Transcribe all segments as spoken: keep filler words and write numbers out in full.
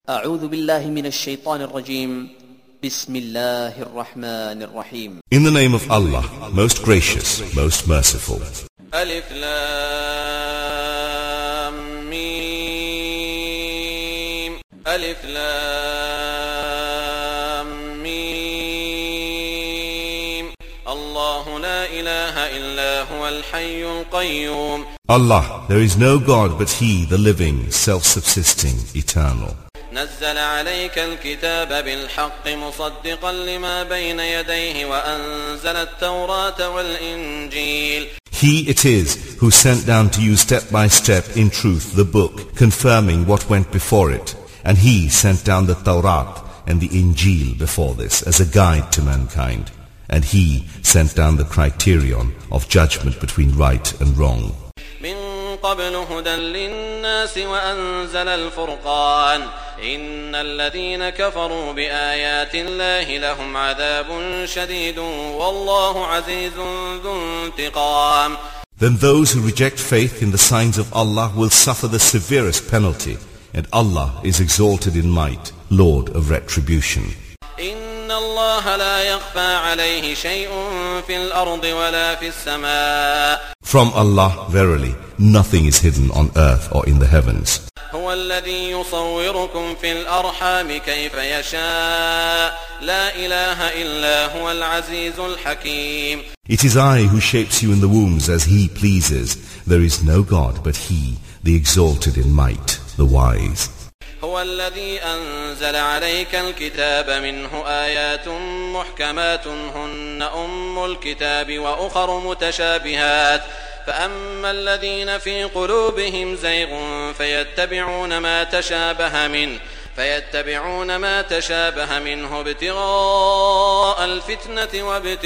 أعوذ بالله من الشيطان الرجيم. بسم الله الرحمن الرحيم. In the name of Allah, most gracious, most merciful. ألف لام ميم ألف لام ميم الله لا إله إلا هو الحي القيوم. Allah, there is no God but He, the living, self-subsisting, eternal. نزل عليك الكتاب بالحق مصدقا لما بين يديه وأنزل التوراة والإنجيل. He it is who sent down to you step by step in truth the book, confirming what went before it. And He sent down the Tawrat and the Injil before this as a guide to mankind. And He sent down the criterion of judgment between right and wrong. من قبل هدى للناس وأنزل الفرقان إن الذين كفروا بآيات الله لهم عذاب شديد والله عزيز ذو انتقام. Then those who reject faith in the signs of Allah will suffer the severest penalty, and Allah is exalted in might, Lord of retribution. إن الله لا يخفى عليه شيء في الأرض ولا في السماء. From Allah, verily, nothing is hidden on earth or in the heavens. هو الذي يصوركم في الأرحام كيف يشاء لا إله إلا هو العزيز الحكيم. It is I who shapes you in the wombs as He pleases. There is no God but He, the exalted in might, the wise. هو الذي أنزل عليك الكتاب منه آيات محكمات هن أم الكتاب وأخر متشابهات فأما الذين في قلوبهم زيغ فيتبعون ما تشابه منه فيتبعون ما تشابه منه ابتغاء الفتنة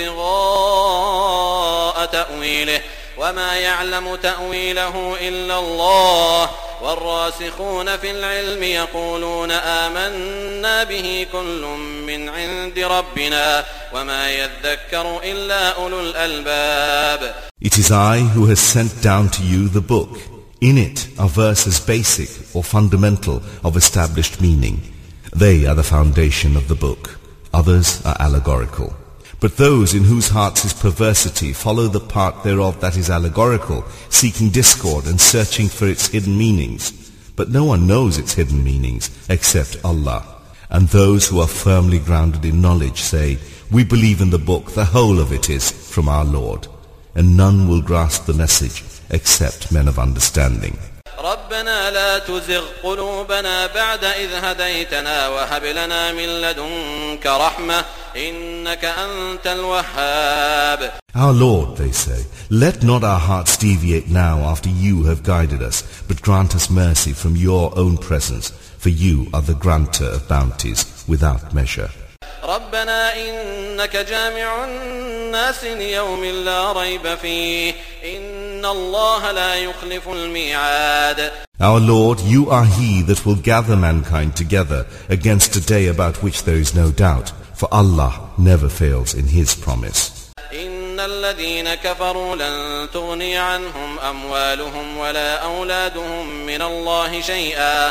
وابتغاء تأويله وما يعلم تأويله إلا الله والراسخون في العلم يقولون آمنا به كل من عند ربنا وما يذكر إلا أولو الألباب. It is I who has sent down to you the book. In it are verses basic or fundamental of established meaning. They are the foundation of the book. Others are allegorical. But those in whose hearts is perversity follow the part thereof that is allegorical, seeking discord and searching for its hidden meanings. But no one knows its hidden meanings except Allah. And those who are firmly grounded in knowledge say, we believe in the book, the whole of it is from our Lord. And none will grasp the message except men of understanding. ربنا لا تزغ قلوبنا بعد إذ هديتنا وهب لنا من لدنك رحمة إنك أنت الوهاب. Our Lord, they say, let not our hearts deviate now after you have guided us, but grant us mercy from your own presence, for you are the granter of bounties without measure. ربنا إنك جامع الناس ليوم لا ريب فيه إن الله لا يخلف الميعاد. Our Lord, you are He that will gather mankind together against a day about which there is no doubt, for Allah never fails in His promise. إن الذين كفروا لن تغني عنهم أموالهم ولا أولادهم من الله شيئا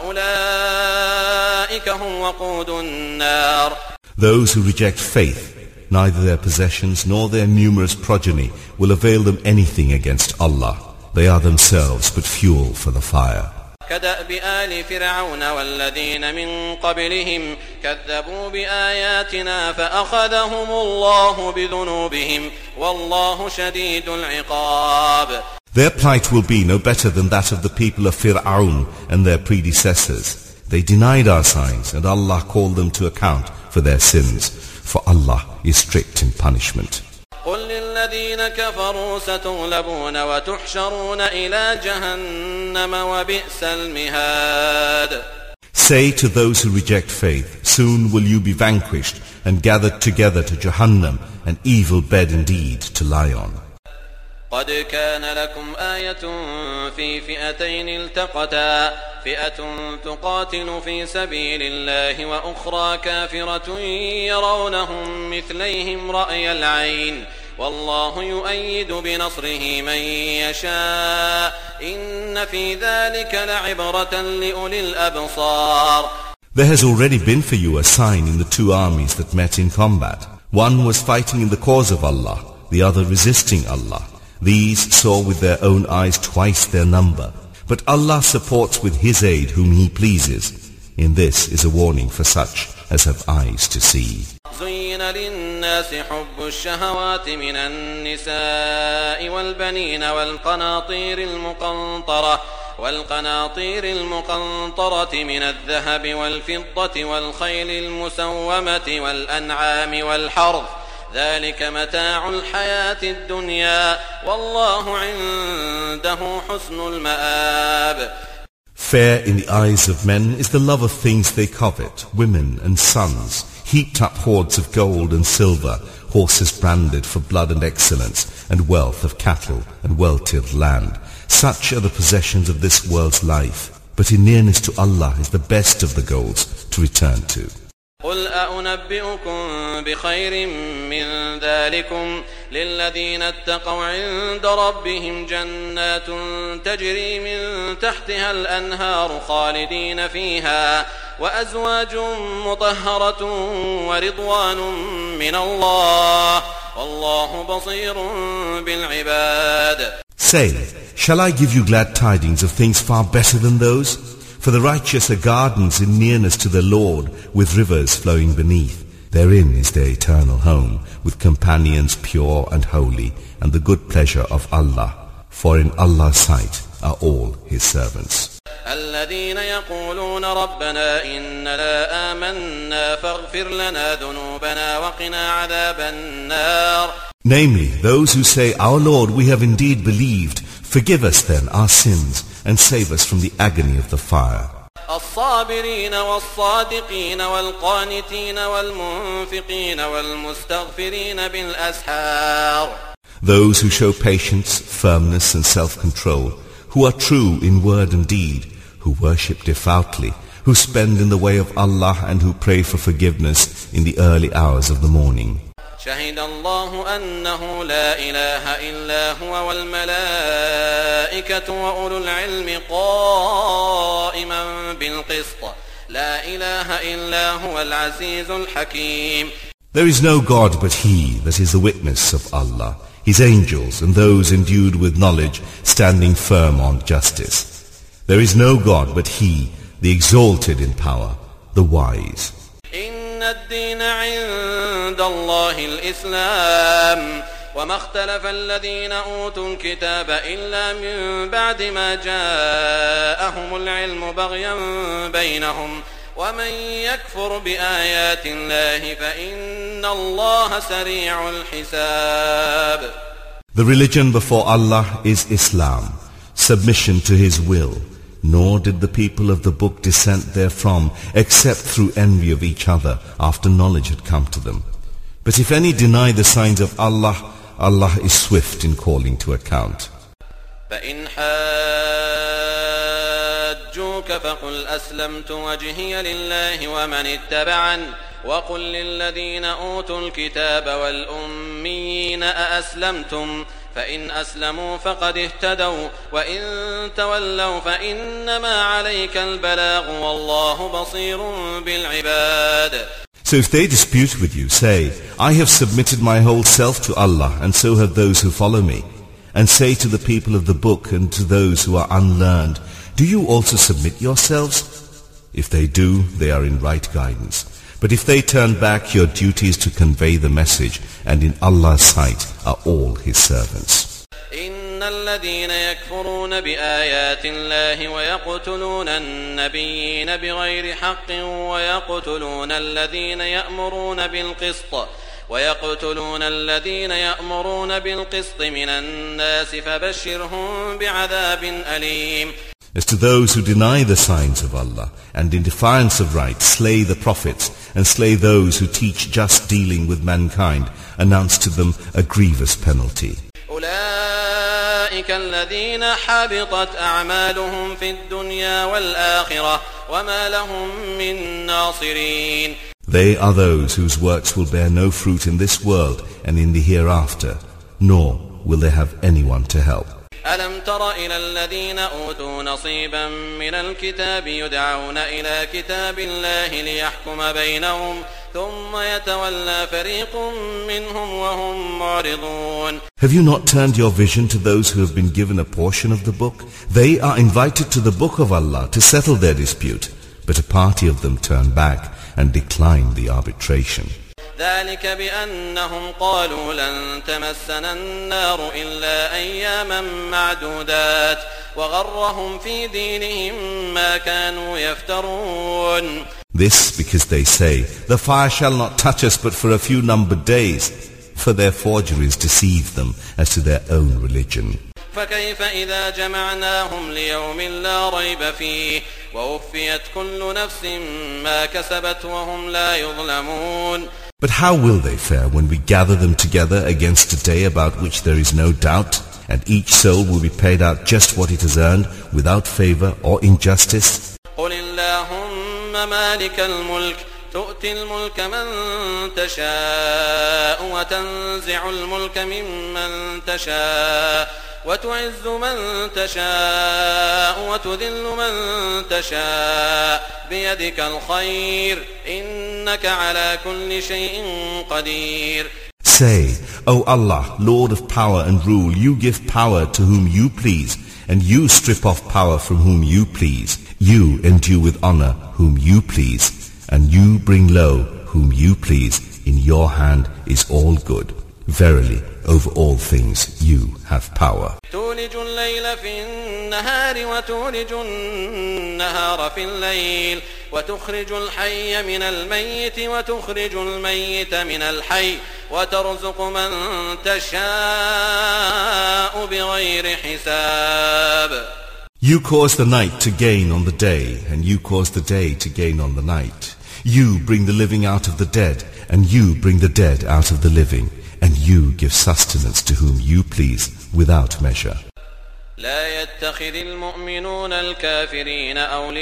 وأولئك هم وقود النار. Those who reject faith, neither their possessions nor their numerous progeny will avail them anything against Allah. They are themselves but fuel for the fire. كدأب آل فرعون والذين من قبلهم كذبوا بآياتنا فأخذهم الله بذنوبهم والله شديد العقاب. Their plight will be no better than that of the people of Fir'aun and their predecessors. They denied our signs and Allah called them to account for their sins, for Allah is strict in punishment. قل للذين كفروا ستغلبون وتحشرون إلى جهنم وبئس المهاد. Say to those who reject faith, soon will you be vanquished and gathered together to Jahannam, an evil bed indeed to lie on. قد كان لكم آية في فئتين التقتا فئة تقاتل في سبيل الله وأخرى كافرة يرونهم مثليهم رأي العين والله يؤيد بنصره من يشاء إن في ذلك لعبرة لأولي الأبصار. There has already been for you a sign in the two armies that met in combat. One was fighting in the cause of Allah, the other resisting Allah. These saw with their own eyes twice their number. But Allah supports with His aid whom He pleases. In this is a warning for such as have eyes to see. زين للناس حب الشهوات من النساء والبنين والقناطير المقنطرة والقناطير المقنطرة من الذهب والفضة والخيل المسومة والأنعام والحرث ذلك متاع الحياة الدنيا والله عنده حسن المآب. Fair in the eyes of men is the love of things they covet, women and sons, heaped up hoards of gold and silver, horses branded for blood and excellence, and wealth of cattle and well-tilled land. Such are the possessions of this world's life, but in nearness to Allah is the best of the goals to return to. قل أنبئكم بخير من ذلكم للذين اتقوا عند ربهم جنات تجري من تحتها الأنهار خالدين فيها وأزواج مطهرة ورضوان من الله والله بصير بالعباد. Say, shall I give you glad tidings of things far better than those? For the righteous are gardens in nearness to their Lord, with rivers flowing beneath. Therein is their eternal home, with companions pure and holy, and the good pleasure of Allah. For in Allah's sight are all His servants. الذين يقولون ربنا إننا آمنا فاغفر لنا ذنوبنا وقنا عذاب النار. Namely, those who say, Our Lord, we have indeed believed. Forgive us then our sins and save us from the agony of the fire. الصابرين والصادقين والقانتين والمنفقين والمستغفرين بالأسحار. Those who show patience, firmness and self-control, who are true in word and deed, who worship devoutly, who spend in the way of Allah and who pray for forgiveness in the early hours of the morning. شهد الله أنه لا إله إلا هو والملائكة وأولو العلم قائما بالقسط لا إله إلا هو العزيز الحكيم. There is no God but He that is the witness of Allah, His angels and those endued with knowledge standing firm on justice. There is no God but He, the exalted in power, the wise. الدين عند الله الإسلام وما اختلف الذين أوتوا الكتاب إلا من بعد ما جاءهم العلم بغيا بينهم ومن يكفر بآيات الله فإن الله سريع الحساب. The religion before Allah is Islam, submission to His will. Nor did the people of the book dissent therefrom, except through envy of each other, after knowledge had come to them. But if any deny the signs of Allah, Allah is swift in calling to account. فإن حاجوك فقل أسلمت وجهي لله ومن اتبعني وقل للذين أوتوا الكتاب والأميين أأسلمتم فإن أسلموا فقد اهتدوا وإن تولوا فإنما عليك البلاغ والله بصير بالعباد. So if they dispute with you, say, I have submitted my whole self to Allah, and so have those who follow me. And say to the people of the book and to those who are unlearned, do you also submit yourselves? If they do, they are in right guidance. But if they turn back, your duty is to convey the message, and in Allah's sight are all His servants. إن الذين يكفرون بآيات الله ويقتلون النبيين بغير حق ويقتلون الذين يأمرون بالقسط ويقتلون الذين يأمرون بالقسط من الناس فبشرهم بعذاب أليم. As to those who deny the signs of Allah and in defiance of right slay the prophets and slay those who teach just dealing with mankind, announce to them a grievous penalty. أولئك الذين حبطت أعمالهم في الدنيا والآخرة وما لهم من ناصرين. They are those whose works will bear no fruit in this world and in the hereafter, nor will they have anyone to help. ألم تر إلى الذين أوتوا نصيبا من الكتاب يدعون إلى كتاب الله ليحكم بينهم ثم يتولى فريق منهم وهم معرضون. Have you not turned your vision to those who have been given a portion of the book? They are invited to the book of Allah to settle their dispute, but a party of them turn back and decline the arbitration. ذلك بأنهم قالوا لن تمسنا النار إلا أياما معدودات وغرهم في دينهم ما كانوا يفترون. This because they say, the fire shall not touch us but for a few numbered days, for their forgeries deceive them as to their own religion. فكيف إذا جمعناهم ليوم لا ريب فيه ووفيت كل نفس ما كسبت وهم لا يظلمون. But how will they fare when we gather them together against a day about which there is no doubt, and each soul will be paid out just what it has earned without favor or injustice? قل اللهم مالك الملك تؤتي الملك من تشاء وتنزع الملك ممن تشاء وتعز من تشاء وتذل من تشاء بيدك الخير إنك على كل شيء قدير. Say, O Allah, Lord of power and rule, you give power to whom you please, and you strip off power from whom you please. You endue with honor whom you please, and you bring low whom you please. In your hand is all good. Verily, over all things you have power. تولج الليل في النهار وتولج النهار في الليل وتخرج الحي من الميت وتخرج الميت من الحي وترزق من تشاء بغير حساب. You cause the night to gain on the day, and you cause the day to gain on the night. You bring the living out of the dead, and you bring the dead out of the living. And you give sustenance to whom you please without measure. لا يتخذ المؤمنون الكافرين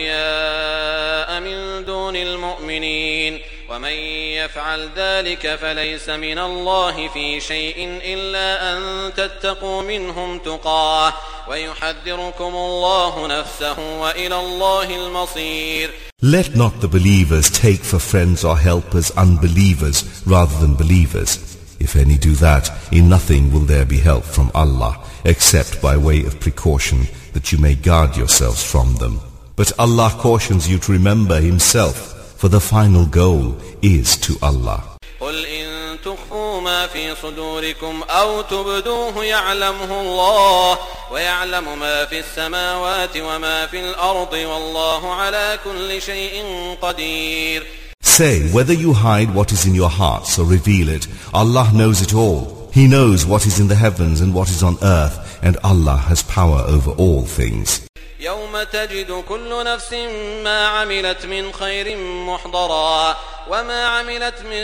أولياء من دون المؤمنين ومن يفعل ذلك فليس من الله في شيء إلا أن تتقوا منهم تقاه ويحذركم الله نفسه وإلى الله المصير. Let not the believers take for friends or helpers unbelievers rather than believers. If any do that, in nothing will there be help from Allah, except by way of precaution, that you may guard yourselves from them. But Allah cautions you to remember Himself, for the final goal is to Allah. قل إن تخفوا ما في صدوركم أو تبدوه يعلمه الله ويعلم ما في السماوات وما في الأرض والله على كل شيء قدير. Say, whether you hide what is in your hearts or reveal it, Allah knows it all. He knows what is in the heavens and what is on earth, and Allah has power over all things. يوم تجد كل نفس ما عملت من خير محضرا وما عملت من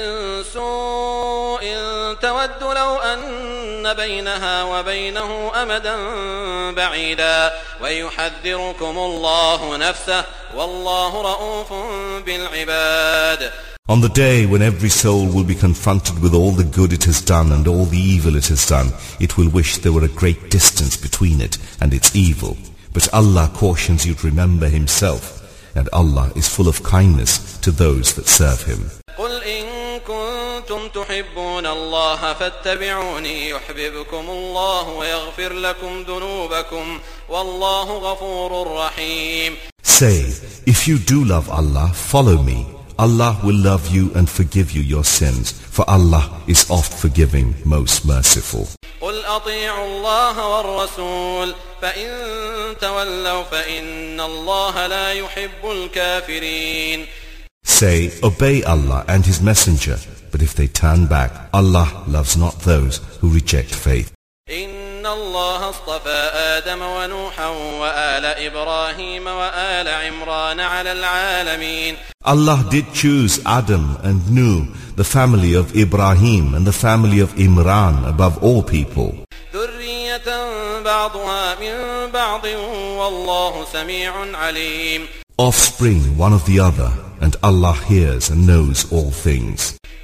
سوء تود لو أن بينها وبينه أمدا بعيدا ويحذركم الله نفسه والله رؤوف بالعباد. On the day when every soul will be confronted with all the good it has done and all the evil it has done, it will wish there were a great distance between it and its evil. But Allah cautions you to remember Himself, and Allah is full of kindness to those that serve Him. قل إن كنتم تحبون الله فاتبعوني يحببكم الله ويغفر لكم ذنوبكم والله غفور رحيم. Say, if you do love Allah, follow me. Allah will love you and forgive you your sins, for Allah is oft forgiving, most merciful. قل أطيعوا الله والرسول فإن تولوا فإن الله لا يحب الكافرين. Say, obey Allah and His Messenger, but if they turn back, Allah loves not those who reject faith. إن الله اصطفى آدم ونوحا وآل إبراهيم وآل عمران على العالمين. Allah did choose Adam and Nuh, the family of Ibrahim and the family of Imran above all people. ذرية بعضها من بعض والله سميع عليم. Offspring one of the other, and Allah hears and knows all things.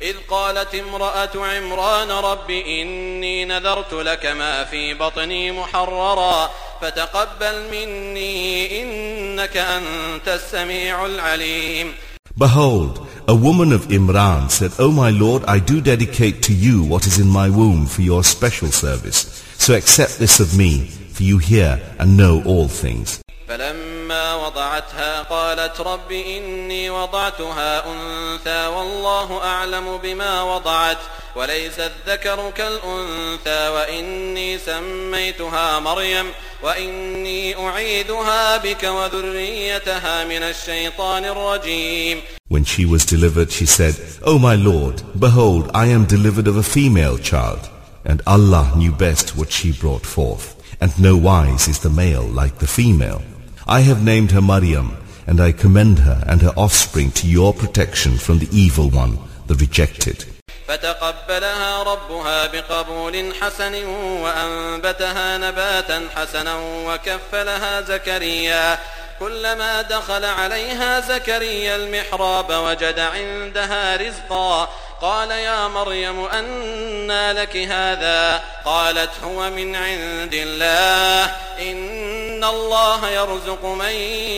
إذ قالت امرأة عمران رب إني نذرت لك ما في بطني محررا فتقبل مني إنك أنت السميع العليم. Behold, a woman of Imran said, O my Lord, I do dedicate to you what is in my womb for your special service. So accept this of me, for you hear and know all things. فلما وضعتها قالت رب إني وضعتها أنثى والله أعلم بما وضعت وليس الذكر كالأنثى وإني سميتها مريم وإني أعيذها بك وذريتها من الشيطان الرجيم. When she was delivered, she said, O my Lord, behold, I am delivered of a female child. And Allah knew best what she brought forth. And no wise is the male like the female. I have named her Maryam, and I commend her and her offspring to your protection from the evil one, the rejected. فتقبلها ربها بقبول حسن وأنبتها نباتا حسنا وكفلها زكريا كلما دخل عليها زكريا المحراب وجد عندها رزقا قال يا مريم أنى لك هذا قالت هو من عند الله إن الله يرزق من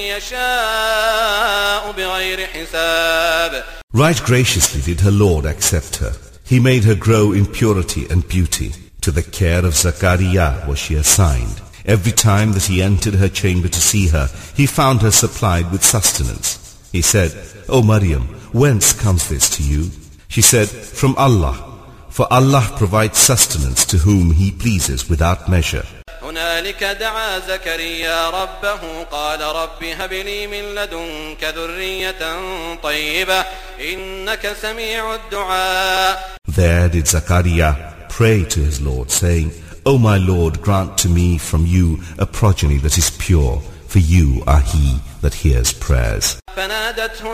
يشاء بغير حساب. Right graciously did her Lord accept her. He made her grow in purity and beauty. To the care of Zachariah was she assigned. Every time that he entered her chamber to see her, he found her supplied with sustenance. He said, O Maryam, whence comes this to you? She said, From Allah. For Allah provides sustenance to whom He pleases without measure. هنالك دعا زكريا ربه قال رب هب لي من لدنك ذرية طيبة إنك سميع الدعاء. There did Zachariah pray to his Lord, saying, O my Lord, grant to me from you a progeny that is pure, for you are He that hears prayers. فنادته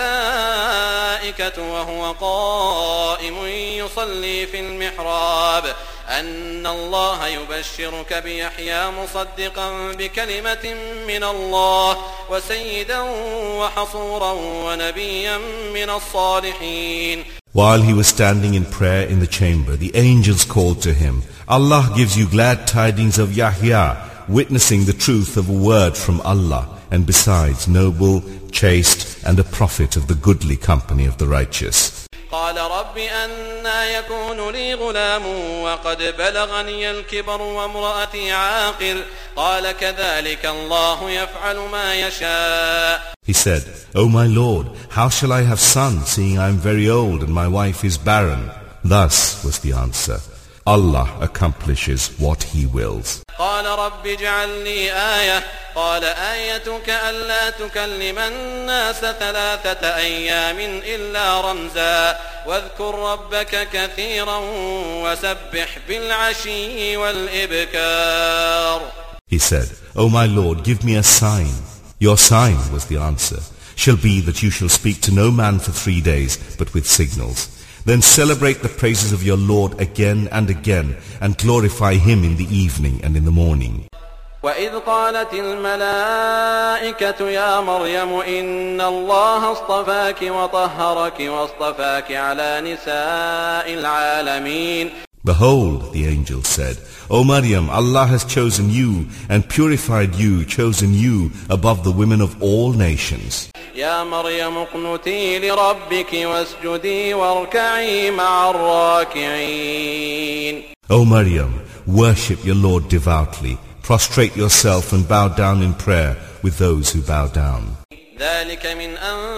الملائكة وهو قائم يصلي في المحراب أن الله يبشرك بيحيى مصدقا بكلمة من الله وسيدا وحصورا ونبيا من الصالحين. While he was standing in prayer in the chamber, the angels called to him, Allah gives you glad tidings of Yahya, witnessing the truth of a word from Allah, and besides noble, chaste, and a prophet of the goodly company of the righteous. قال رب أنى يكون لي غلام وقد بلغني الكبر وامرأتي عاقر قال كذلك الله يفعل ما يشاء. He said, O my Lord, how shall I have son, seeing I am very old and my wife is barren? Thus was the answer, Allah accomplishes what He wills. قال رب اجعل لي آية قال آيتك ألا تكلم الناس ثلاثة أيام إلا رمزا واذكر ربك كثيرا وسبح بالعشي والإبكار. He said, O my Lord, give me a sign. Your sign, was the answer, shall be that you shall speak to no man for three days, but with signals. Then celebrate the praises of your Lord again and again, and glorify Him in the evening and in the morning. وإذ قالت الملائكة يا مريم إن الله اصطفاك وطهرك واصطفاك على نساء العالمين. Behold, the angel said, O Maryam, Allah has chosen you and purified you, chosen you above the women of all nations. يا مريم اقنتي لربك واسجدي واركعي مع الراكعين. O Maryam, worship your Lord devoutly, prostrate yourself and bow down in prayer with those who bow down. ذلك من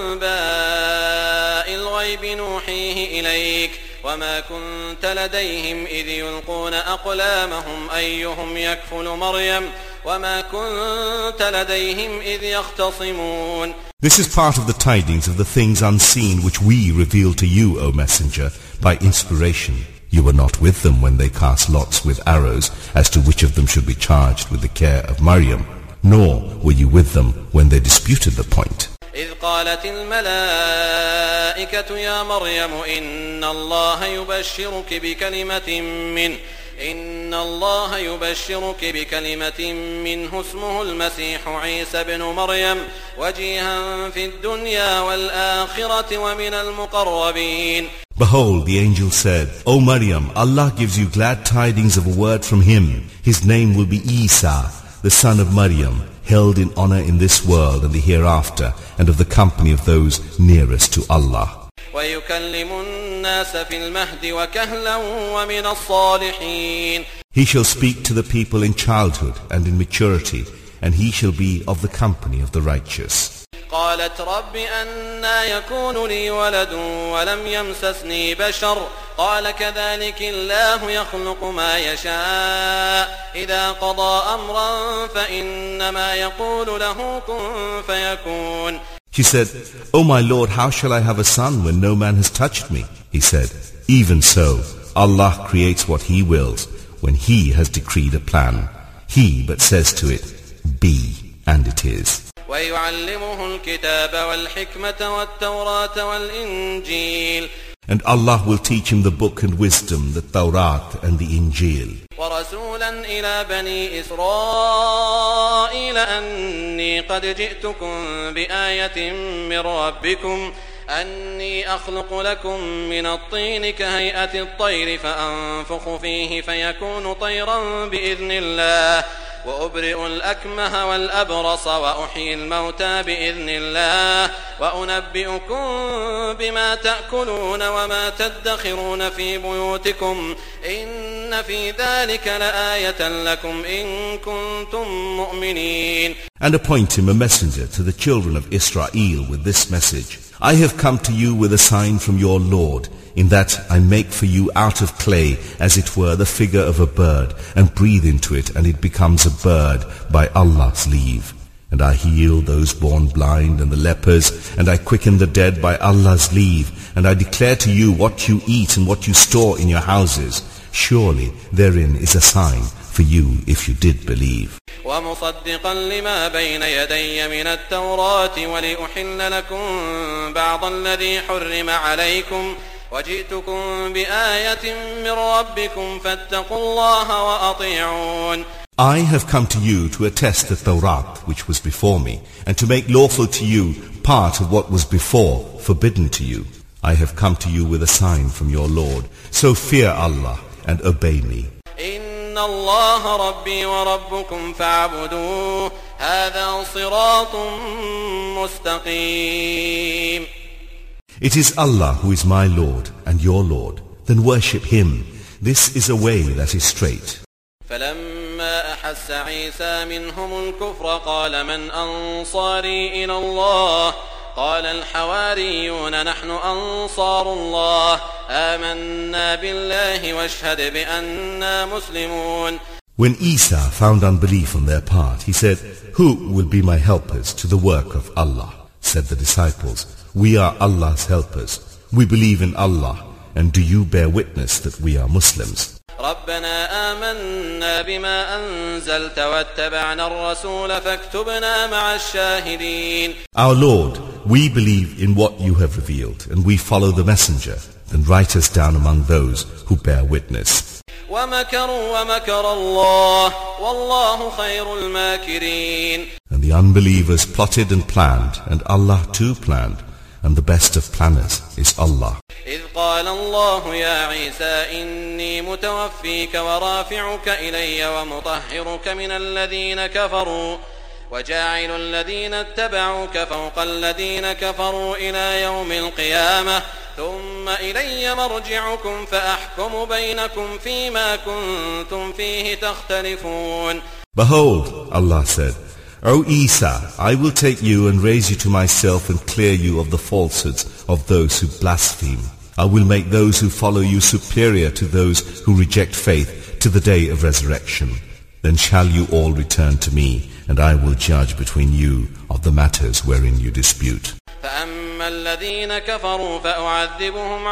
أنباء الغيب نوحيه إليك وما كنت لديهم إذ يلقون أقلامهم أيهم يكفل مريم وما كنت لديهم إذ يختصمون. This is part of the tidings of the things unseen which we reveal to you, O Messenger, by inspiration. You were not with them when they cast lots with arrows as to which of them should be charged with the care of Maryam, nor were you with them when they disputed the point. إذ قالت الملائكة يا مريم إن الله يبشرك بكلمة منه إن الله يبشرك بكلمة منه اسمه المسيح عيسى بن مريم وجيها في الدنيا والآخرة ومن المقربين. Behold, the angel said, O Maryam, Allah gives you glad tidings of a word from Him. His name will be Isa, the son of Maryam, held in honor in this world and the hereafter, and of the company of those nearest to Allah. وَيُكَلِّمُ النَّاسَ فِي الْمَهْدِ وَكَهْلًا وَمِنَ الصَّالِحِينَ. He shall speak to the people in childhood and in maturity, and he shall be of the company of the righteous. قالت رب أنى يكون لي ولد ولم يمسسني بشر قال كذلك الله يخلق ما يشاء إذا قضى أمرا فإنما يقول له كن فيكون. She said, O my Lord, how shall I have a son when no man has touched me? He said, even so, Allah creates what He wills when He has decreed a plan. He but says to it, be, and it is. ويعلمه الكتاب والحكمة والتوراة والإنجيل. And Allah will teach him the book and wisdom, the Tawrat and the Injil. ورسولا إلى بني إسرائيل أني قد جئتكم بآية من ربكم أني أخلق لكم من الطين كهيئة الطير فأنفخ فيه فيكون طيرا بإذن الله وأبرئ الأكمه والأبرص وأحيي الموتى بإذن الله وأنبئكم بما تأكلون وما تدخرون في بيوتكم إن في ذلك لآية لكم إن كنتم مؤمنين. And appoint him a messenger to the children of Israel with this message. I have come to you with a sign from your Lord, in that I make for you out of clay, as it were, the figure of a bird, and breathe into it, and it becomes a bird by Allah's leave. And I heal those born blind and the lepers, and I quicken the dead by Allah's leave, and I declare to you what you eat and what you store in your houses. Surely therein is a sign for you if you did believe. ومصدقا لما بين يدي من التوراة ولأحل لكم بعض الذي حرم عليكم وجئتكم بآية من ربكم فاتقوا الله وأطيعون. I have come to you to attest the Tawrat which was before me, and to make lawful to you part of what was before forbidden to you. I have come to you with a sign from your Lord, so fear Allah and obey me. إن الله ربي وربكم فاعبدوه هذا صراط مستقيم. It is Allah who is my Lord and your Lord, then worship Him. This is a way that is straight. فلما أحس عيسى منهم الكفر قال من أنصاري إلى الله قال الحواريون نحن أنصار الله آمنا بالله واشهد بأننا مسلمون. When Isa found unbelief on their part, he said, who will be my helpers to the work of Allah? Said the disciples, we are Allah's helpers. We believe in Allah, and do you bear witness that we are Muslims? ربنا آمنا بما أنزلت واتبعنا الرسول فاكتبنا مع الشاهدين. Our Lord, we believe in what you have revealed, and we follow the messenger. Then write us down among those who bear witness. ومكروا ومكر الله والله خير الماكرين. And the unbelievers plotted and planned, and Allah too planned, and the best of planners is Allah. إذ قال الله يا عيسى إني متوفيك ورافعك إلي ومطهرك من الذين كفروا وجاعل الذين اتبعوك فوق الذين كفروا إلى يوم القيامة ثم إلي مرجعكم فأحكم بينكم فيما كنتم فيه تختلفون. Behold, Allah said, O Isa, I will take you and raise you to myself and clear you of the falsehoods of those who blaspheme. I will make those who follow you superior to those who reject faith to the day of resurrection. Then shall you all return to me, and I will judge between you of the matters wherein you dispute. فأما الذين كفروا فأعذبهم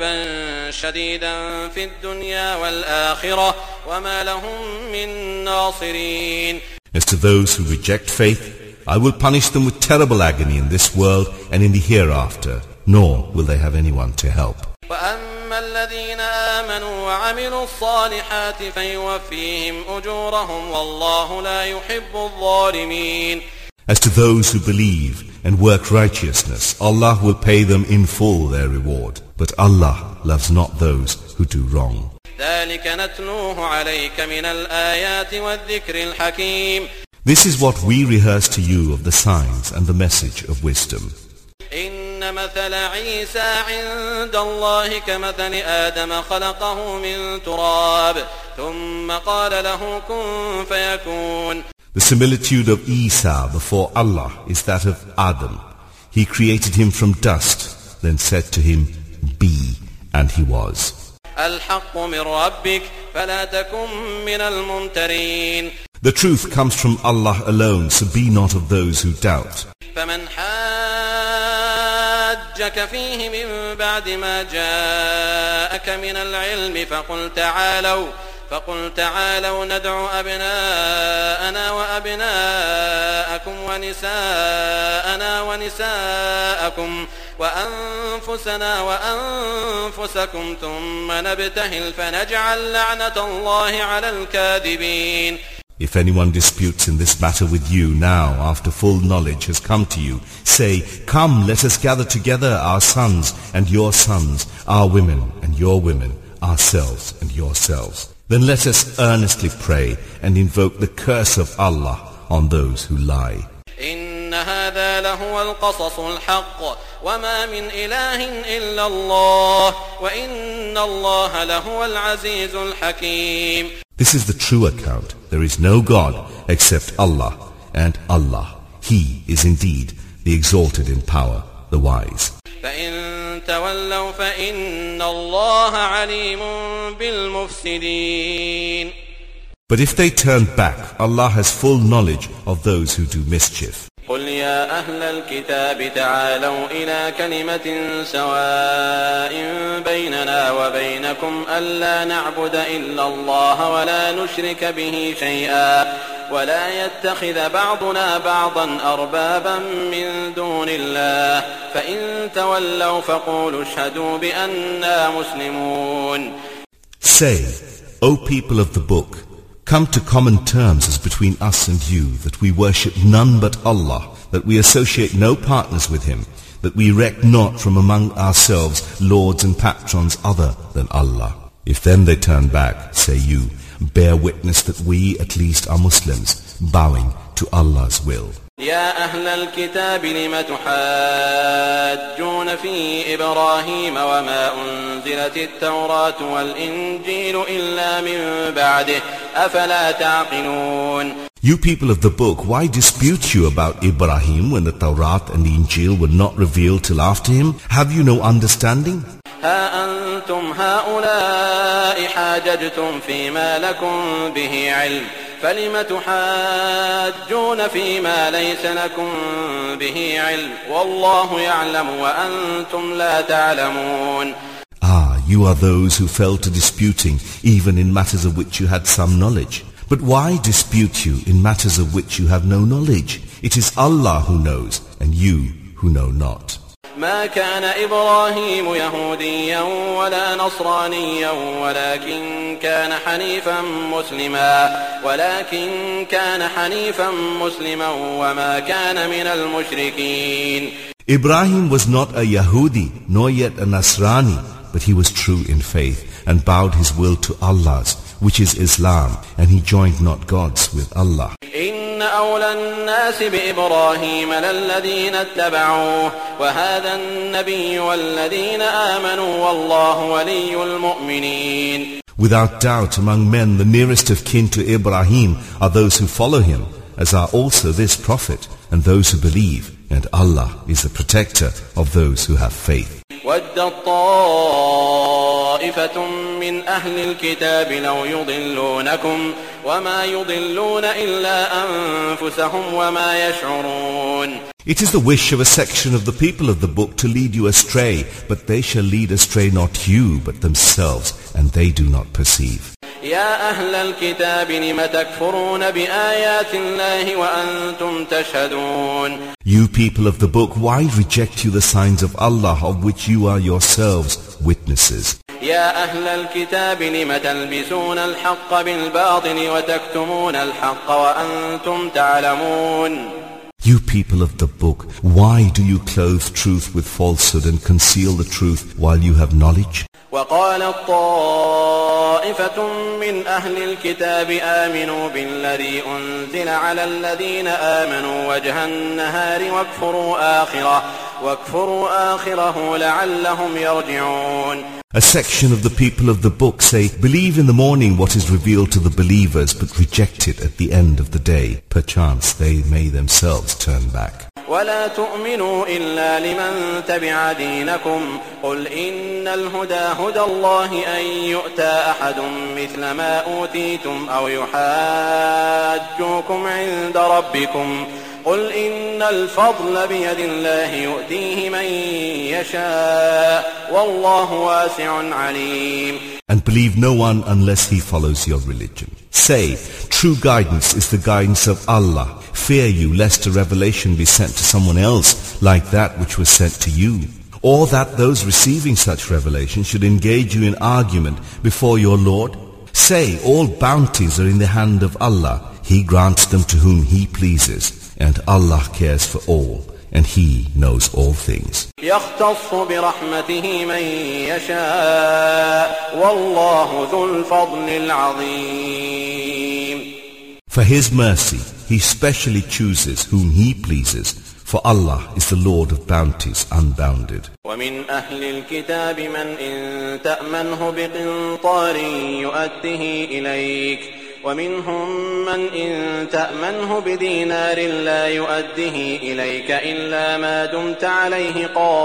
عذابا شديدا في الدنيا والآخرة وما لهم من ناصرين. As to those who reject faith, I will punish them with terrible agony in this world and in the hereafter, nor will they have anyone to help. وأما الذين آمنوا وعملوا الصالحات فيوفيهم أجورهم والله لا يحب الظالمين. As to those who believe and work righteousness, Allah will pay them in full their reward, but Allah loves not those who do wrong. ذلك نتلوه عليك من الآيات والذكر الحكيم. This is what we rehearse to you of the signs and the message of wisdom. إن مثل عيسى عند الله كمثل آدم خلقه من تراب ثم قال له كن فيكون. The similitude of Isa before Allah is that of Adam. He created him from dust, then said to him, be, and he was. الحق من ربك فلا تكن من الممترين. The truth comes from Allah alone, so be not of those who doubt. فمن حاجك فيه من بعد ما جاءك من العلم فقل تعالوا فقل تعالوا ندع أبناءنا وأبناءكم ونساءنا ونساءكم وأنفسنا وأنفسكم ثم نبتهل فنجعل لعنة الله على الكاذبين. If anyone disputes in this matter with you now, after full knowledge has come to you, say, come, let us gather together our sons and your sons, our women and your women, ourselves and yourselves. Then let us earnestly pray and invoke the curse of Allah on those who lie. إن هذا لهو القصص الحق وما من إله إلا الله وإن الله لهو العزيز الحكيم. This is the true account. There is no God except Allah, and Allah, He is indeed the exalted in power, the wise. فإن تولوا فإن الله عليم بالمفسدين. But if they turn back, Allah has full knowledge of those who do mischief. قل يا أهل الكتاب تعالوا إلى كلمة سواء بيننا وبينكم ألا نعبد إلا الله ولا نشرك به شيئا ولا يتخذ بعضنا بعضا أربابا من دون الله فإن تولوا فقولوا اشهدوا بأننا مسلمون. Say, O people of the book, come to common terms as between us and you, that we worship none but Allah, that we associate no partners with Him, that we erect not from among ourselves lords and patrons other than Allah. If then they turn back, say you, bear witness that we at least are Muslims, bowing to Allah's will. يا أهل الكتاب لم تحاجون في إبراهيم وما أنزلت التوراة والإنجيل إلا من بعده أفلا تعقلون. You people of the book, why dispute you about Ibrahim when the Torah and the Injil were not revealed till after him? Have you no understanding? ها أنتم هؤلاء حاججتم فيما لكم به علم فلم تحاجون فيما ليس لكم به علم والله يعلم وأنتم لا تعلمون. Ah, you are those who fell to disputing even in matters of which you had some knowledge. But why dispute you in matters of which you have no knowledge? It is Allah who knows, and you who know not. ما كان إبراهيم يهوديا ولا نصرانيا ولكن كان حنيفا مسلما ولكن كان حنيفا مسلما وما كان من المشركين. Ibrahim was not a Yahudi nor yet a Nasrani, but he was true in faith and bowed his will to Allah's, which is Islam, and he joined not gods with Allah. إن أولى الناس بإبراهيم للذين اتبعوه وهذا النبي والذين آمنوا والله ولي المؤمنين. Without doubt, among men the nearest of kin to Ibrahim are those who follow him, as are also this prophet and those who believe, and Allah is the protector of those who have faith. ودت طائفة من أهل الكتاب لو يضلونكم وما يضلون إلا أنفسهم وما يشعرون. It is the wish of a section of the people of the book to lead you astray, but they shall lead astray not you, but themselves, and they do not perceive. يا أهل الكتاب لم تكفرون بآيات الله وأنتم تشهدون. You people of the book, why reject you the signs of Allah of which you are yourselves witnesses? يا أهل الكتاب لم تلبسون الحق بالباطل وتكتمون الحق وأنتم تعلمون. You people of the book, why do you clothe truth with falsehood and conceal the truth while you have knowledge? وقالت طائفة من أهل الكتاب آمنوا بالذي أنزل على الذين آمنوا وجه النهار واكفروا آخره واكفروا آخره لعلهم يرجعون. A section of the people of the book say, believe in the morning what is revealed to the believers, but reject it at the end of the day. Perchance they may themselves turn back. ولا تؤمنوا إلا لمن تبع دينكم قل إن الهدى هدى الله أن يؤتى أحد مثل ما أوتيتم أو يحاجوكم عند ربكم قل إن الفضل بيد الله يؤتيه من يشاء والله واسع عليم. And believe no one unless he follows your religion. Say, true guidance is the guidance of Allah. Fear you lest a revelation be sent to someone else like that which was sent to you, or that those receiving such revelation should engage you in argument before your Lord. Say, all bounties are in the hand of Allah. He grants them to whom He pleases, and Allah cares for all, and He knows all things. يختص برحمته من يشاء والله ذو الفضل العظيم. For His mercy, He specially chooses whom He pleases, for Allah is the Lord of bounties unbounded. ومن أهل الكتاب من إن تأمنه بقنطار يؤده إليك ومنهم من إن تأمنه بدينار لا يؤده إليك إلا ما دمت عليه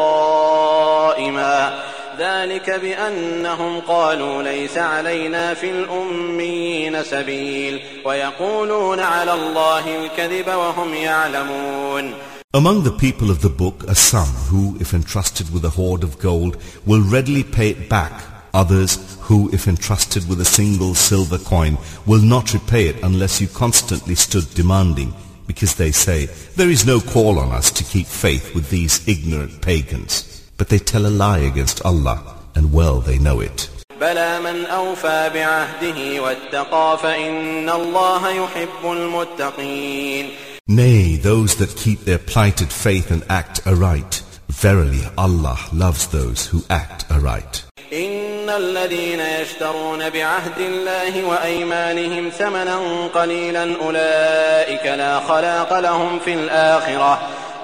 قائما ذلك بأنهم قالوا ليس علينا في الأميين سبيل ويقولون على الله الكذب وهم يعلمون. Among the people of the book are some who, if entrusted with a hoard of gold, will readily pay it back. Others who, if entrusted with a single silver coin, will not repay it unless you constantly stood demanding, because they say, there is no call on us to keep faith with these ignorant pagans. But they tell a lie against Allah, and well they know it. بلى من أوفى بعهده واتقى فإن الله يحب المتقين. Nay, those that keep their plighted faith and act aright, verily Allah loves those who act aright. إن الذين يشترون بعهد الله وأيمانهم ثمنا قليلا أولئك لا خلاق لهم في الآخرة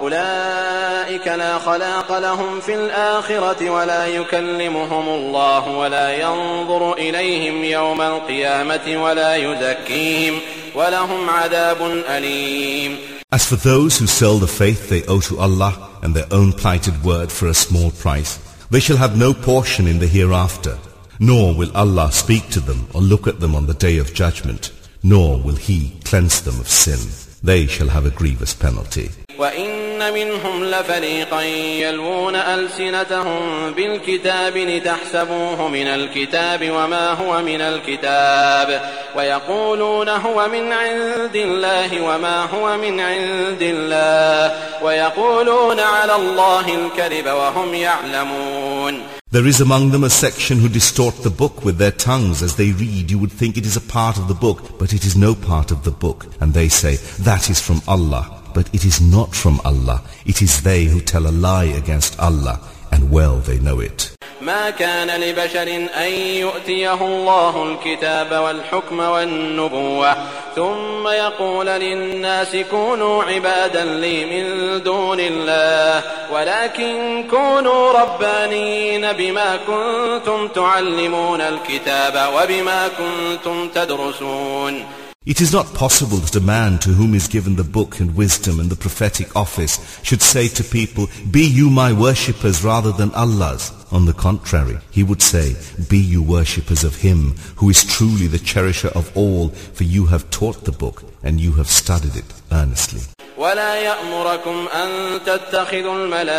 أولئك لا خلاق لهم في الآخرة ولا يكلمهم الله ولا ينظر إليهم يوم القيامة ولا يزكيهم ولهم عذاب أليم. As for those who sell the faith they owe to Allah and their own plighted word for a small price, they shall have no portion in the hereafter, nor will Allah speak to them or look at them on the day of judgment, nor will He cleanse them of sin. They shall have a grievous penalty. وَإِنَّ مِنْهُمْ لَفَرِيقًا يَلْوُونَ أَلْسِنَتَهُمْ بِالْكِتَابِ لِتَحْسَبُوهُ مِنَ الْكِتَابِ وَمَا هُوَ مِنَ الْكِتَابِ وَيَقُولُونَ هُوَ مِنْ عِنْدِ اللَّهِ وَمَا هُوَ مِنْ عِنْدِ اللَّهِ وَيَقُولُونَ عَلَى اللَّهِ الْكَذِبَ وَهُمْ يَعْلَمُونَ. There is among them a section who distort the book with their tongues as they read. You would think it is a part of the book, but it is no part of the book. And they say, that is from Allah. But it is not from Allah. It is they who tell a lie against Allah, and well they know it. ما كان لبشر أن يؤتيه الله الكتاب والحكم والنبوة ثم يقول للناس كونوا عبادا لي من دون الله ولكن كونوا ربانيين بما كنتم تعلمون الكتاب وبما كنتم تدرسون. It is not possible that a man to whom is given the book and wisdom and the prophetic office should say to people, be you my worshippers rather than Allah's. On the contrary, he would say, be you worshippers of Him who is truly the cherisher of all, for you have taught the book and you have studied it earnestly. ولا يأمركم أن تتخذوا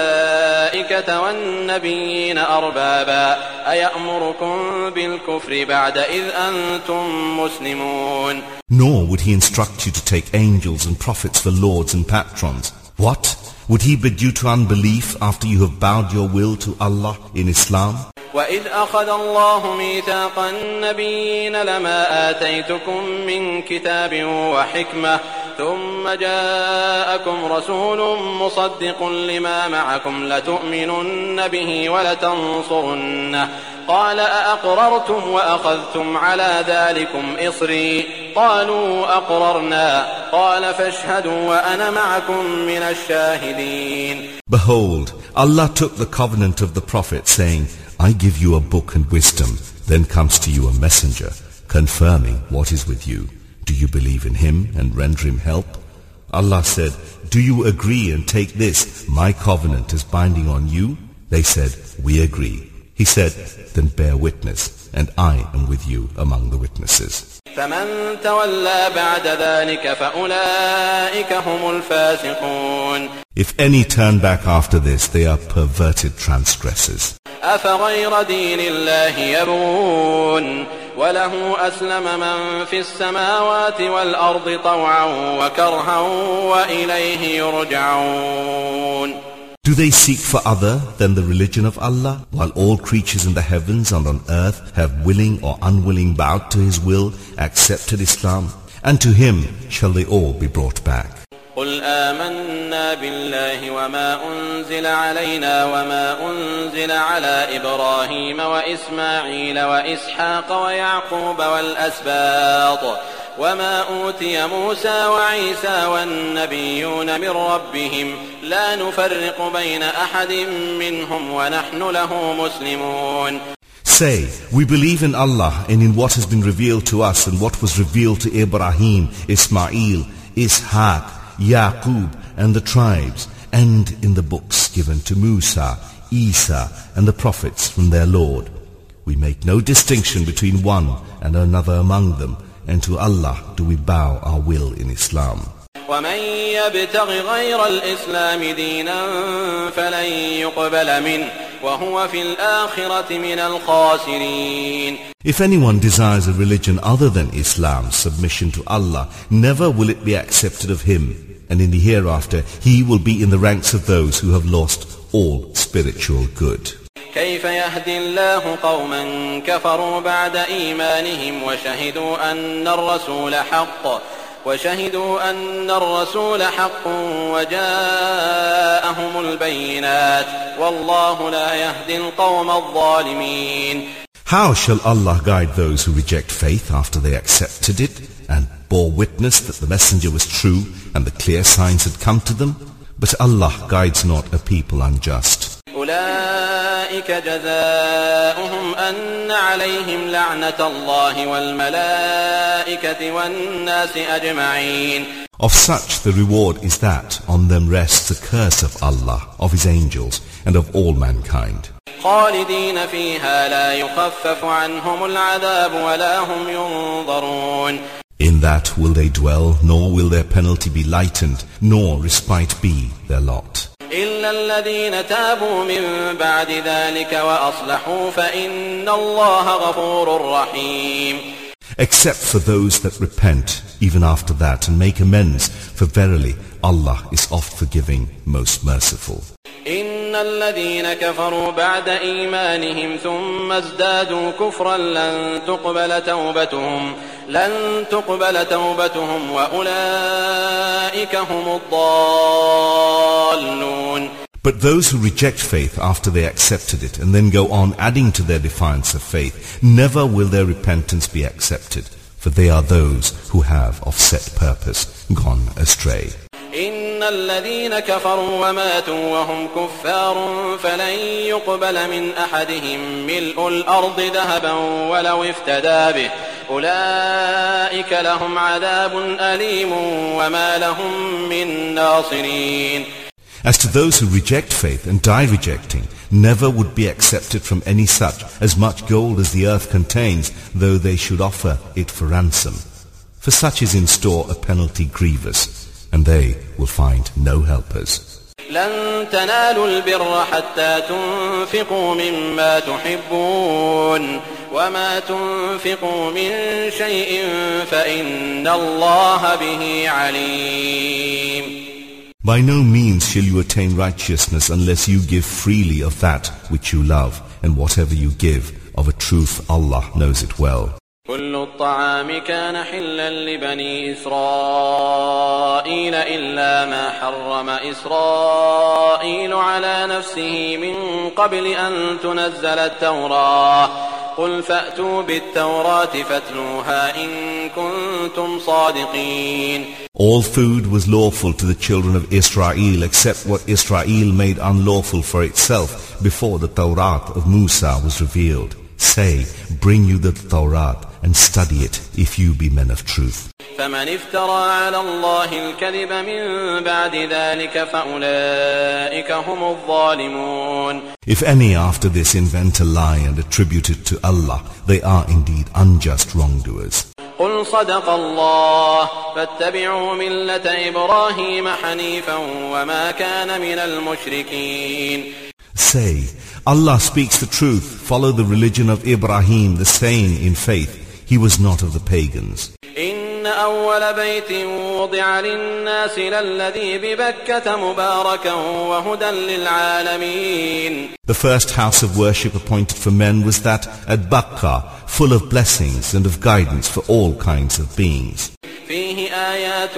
الملائكة والنبيين أربابا أيأمركم بالكفر بعد إذ أنتم مسلمون. Nor would He instruct you to take angels and prophets for lords and patrons. What? Would He bid you to unbelief after you have bowed your will to Allah in Islam? وَإِذْ أَخَذَ اللَّهُ مِيثَاقَ النَّبِيِّينَ لَمَا آتَيْتُكُم مِّن كِتَابٍ وَحِكْمَةٍ ثُمَّ جَاءَكُمْ رَسُولٌ مُصَدِّقٌ لِّمَا مَعَكُمْ لَتُؤْمِنُنَّ بِهِ وَلَتَنصُرُنَّهُ قال أأقررتم وأخذتم على ذلكم إصري قالوا أقررنا قال فاشهدوا وأنا معكم من الشاهدين. Behold, Allah took the covenant of the Prophet, saying, I give you a book and wisdom. Then comes to you a messenger, confirming what is with you. Do you believe in him and render him help? Allah said, do you agree and take this, my covenant, as binding on you? They said, we agree. He said, then bear witness, and I am with you among the witnesses. فمن تولى بعد ذلك فأولئك هم الفاسقون. If any turn back after this, they are perverted transgressors. أفغير دين الله يبغون وله أسلم من في السماوات والأرض طوعا وكرها وإليه يرجعون. Do they seek for other than the religion of Allah, while all creatures in the heavens and on earth have willing or unwilling bowed to His will, accepted Islam, and to Him shall they all be brought back? قل آمنا بالله وما أنزل علينا وما أنزل على إبراهيم وإسماعيل وإسحاق ويعقوب والأسباط وما أوتي موسى وعيسى والنبيون من ربهم لا نفرق بين أحد منهم ونحن له مسلمون. Say, we believe in Allah and in what has been revealed to us and what was revealed to Ibrahim, Ismail, Ishaq, Yaqub and the tribes, and in the books given to Musa, Isa and the prophets from their Lord. We make no distinction between one and another among them, and to Allah do we bow our will in Islam. ومن يبتغ غير الإسلام دينا فلن يقبل منه وهو في الآخرة من الخاسرين. If anyone desires a religion other than Islam, submission to Allah, never will it be accepted of him, and in the hereafter he will be in the ranks of those who have lost all spiritual good. كيف يهدي الله قوما كفروا بعد إيمانهم وشهدوا أن الرسول حق وشهدوا أن الرسول حق وجاءهم البينات والله لا يهدي القوم الظالمين. How shall Allah guide those who reject faith after they accepted it and bore witness that the messenger was true and the clear signs had come to them? But Allah guides not a people unjust. أولئك جزاؤهم أن عليهم لعنة الله والملائكة والناس أجمعين. Of such the reward is that on them rests the curse of Allah, of His angels, and of all mankind. خالدين فيها لا يخفف عنهم العذاب ولا هم ينظرون. In that will they dwell, nor will their penalty be lightened, nor respite be their lot. إلا الذين تابوا من بعد ذلك وأصلحوا فإن الله غفور رحيم. Except for those that repent, even after that, and make amends, for verily Allah is oft forgiving, most merciful. إن الذين كفروا بعد إيمانهم ثم ازدادوا كفرا لن تقبل توبتهم لن تقبل توبتهم وأولئك هم الضالون. But those who reject faith after they accepted it and then go on adding to their defiance of faith, never will their repentance be accepted, for they are those who have of set purpose gone astray. إن الذين كفروا وماتوا وهم كفار فلن يقبل من أحدهم ملء الأرض ذهبا ولو افتدى به أولئك لهم عذاب أليم وما لهم من ناصرين. As to those who reject faith and die rejecting, never would be accepted from any such as much gold as the earth contains, though they should offer it for ransom. For such is in store a penalty grievous, and they will find no helpers. لن تنالوا البر حتى تنفقوا مما تحبون وما تنفقوا من شيء فإن الله به عليم. By no means shall you attain righteousness unless you give freely of that which you love, and whatever you give, of a truth Allah knows it well. كل الطعام كان حلا لبني إسرائيل إلا ما حرم إسرائيل على نفسه من قبل أن تنزل التوراة قل فأتوا بالتوراة فاتلوها إن كنتم صادقين. All food was lawful to the children of Israel except what Israel made unlawful for itself before the Torah of Musa was revealed. Say, bring you the Torah and study it if you be men of truth. فمن افترى على الله الكذب من بعد ذلك فأولئك هم الظالمون. If any after this invent a lie and attribute it to Allah, they are indeed unjust wrongdoers. قل صدق الله فاتبعوا ملة إبراهيم حنيفا وما كان من المشركين. Say, Allah speaks the truth, follow the religion of Ibrahim, the sane in faith. He was not of the pagans. إن أول بيت وضع للناس للذي ببكة مباركا وهدى للعالمين. The first house of worship appointed for men was that at Bakkah, full of blessings and of guidance for all kinds of beings. فيه آيات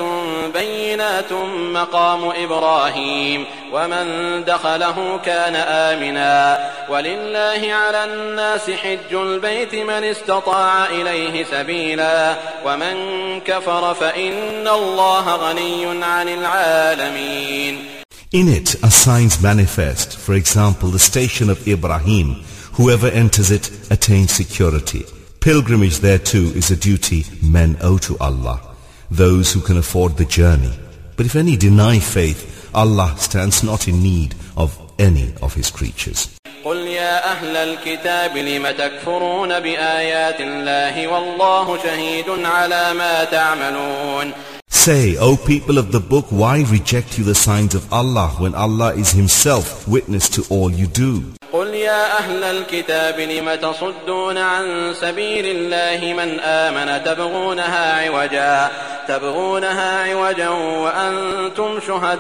بينات مقام إبراهيم ومن دخله كان آمنا ولله على الناس حج البيت من استطاع إليه سبيلا ومن كفر فإن الله غني عن العالمين. In it are signs manifest, for example the station of Ibrahim. Whoever enters it attains security. Pilgrimage thereto is a duty men owe to Allah, those who can afford the journey. But if any deny faith, Allah stands not in need of any of His creatures. قل يا أهل الكتاب لم تكفرون بآيات الله والله شهيد على ما تعملون. Say, O people of the book, why reject you the signs of Allah when Allah is Himself witness to all you do? قل يا أهل الكتاب لم تصدون عن سبيل الله من آمن تبغونها عوجا تبغونها عوجا وأنتم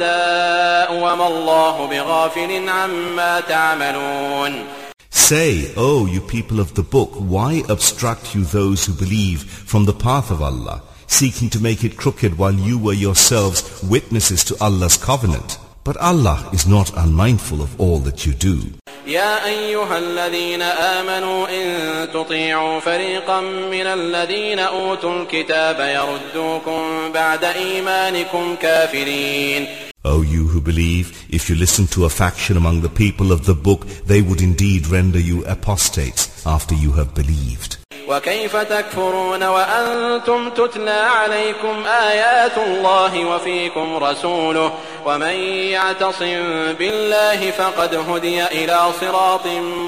شهداء وما الله بغافل عما تعملون. Say, O you people of the book, why obstruct you those who believe from the path of Allah, seeking to make it crooked while you were yourselves witnesses to Allah's covenant? But Allah is not unmindful of all that you do. يا أيها الذين آمنوا إن تطيعوا فريقا من الذين أوتوا الكتاب يردوكم بعد إيمانكم كافرين. O you who believe, if you listen to a faction among the people of the book, they would indeed render you apostates after you have believed. وكيف تكفرون وأنتم تتلى عليكم آيات الله وفيكم رسوله ومن يعتصم بالله فقد هدي إلى صراط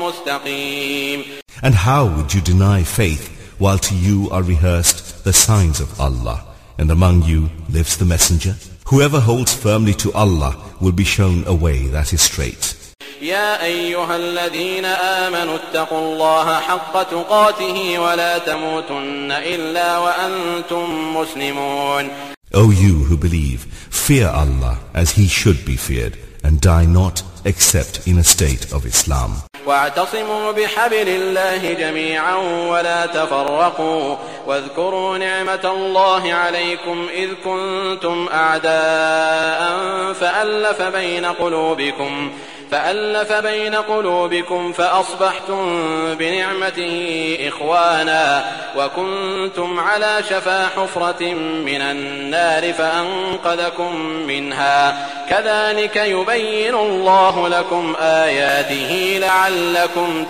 مستقيم. And how would you deny faith while to you are rehearsed the signs of Allah, and among you lives the Messenger? Whoever holds firmly to Allah will be shown a way that is straight. يا أيها الذين آمنوا اتقوا الله حق تقاته ولا تموتن إلا وأنتم مسلمون. O you who believe, fear Allah as He should be feared, and die not except in a state of Islam. واعتصموا بحبل الله جميعا ولا تفرقوا واذكروا نعمة الله عليكم إذ كنتم أعداء فألف بين قلوبكم فألف بين قلوبكم فأصبحتم بنعمته إخوانا وكنتم على شفا حفرة من النار فأنقذكم منها كذلك يبين الله لكم آياته لعلكم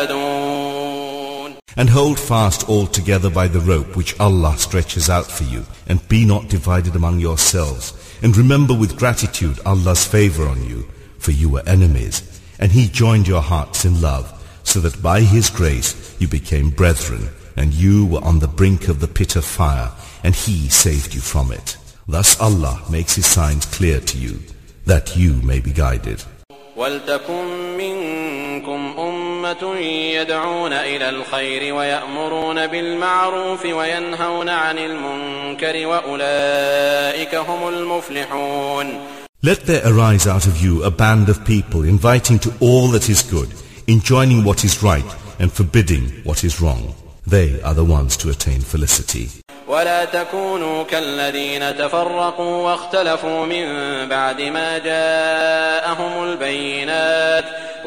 تهتدون. And hold fast all together by the rope which Allah stretches out for you, and be not divided among yourselves. And remember with gratitude Allah's favor on you, for you were enemies, and He joined your hearts in love, so that by His grace you became brethren, and you were on the brink of the pit of fire, and He saved you from it. Thus Allah makes His signs clear to you, that you may be guided. وَلْتَكُنْ مِنْكُمْ أُمَّةٌ يَدْعُونَ إِلَى الْخَيْرِ وَيَأْمُرُونَ بِالْمَعْرُوفِ وَيَنْهَوْنَ عَنِ الْمُنْكَرِ وَأُولَئِكَ هُمُ الْمُفْلِحُونَ. Let there arise out of you a band of people inviting to all that is good, enjoining what is right and forbidding what is wrong. They are the ones to attain felicity. ولا تكونوا كالذين تفرقوا واختلفوا من بعد ما جاءهم البينات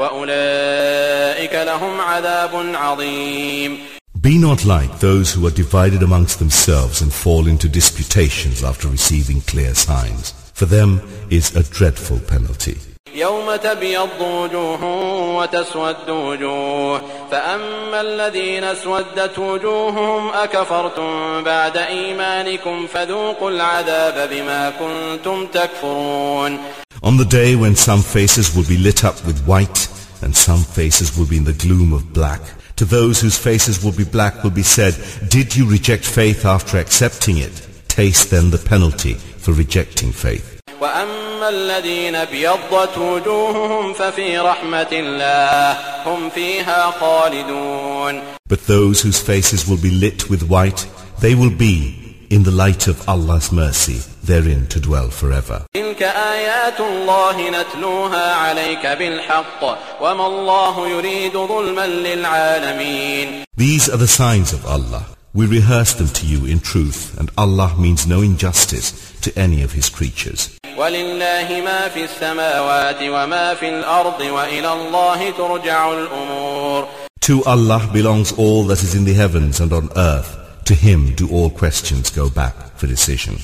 وأولئك لهم عذاب عظيم. Be not like those who are divided amongst themselves and fall into disputations after receiving clear signs. For them is a dreadful penalty. يوم تبيض وجوه وتسود وجوه فأما الذين اسودت وجوههم أكفرتم بعد إيمانكم فذوقوا العذاب بما كنتم تكفرون. On the day when some faces will be lit up with white and some faces will be in the gloom of black, to those whose faces will be black will be said, did you reject faith after accepting it? Taste then the penalty for rejecting faith. وأما الذين ابيضت وجوههم ففي رحمة الله هم فيها خالدون. But those whose faces will be lit with white, they will be in the light of Allah's mercy, therein to dwell forever. تلك آيات الله نتلوها عليك بالحق وما الله يريد ظلما للعالمين. These are the signs of Allah. We rehearse them to you in truth, and Allah means no injustice to any of His creatures. ولله ما في السماوات وما في الأرض وإلى الله ترجع الأمور. To Allah belongs all that is in the heavens and on earth. To Him do all questions go back for decision.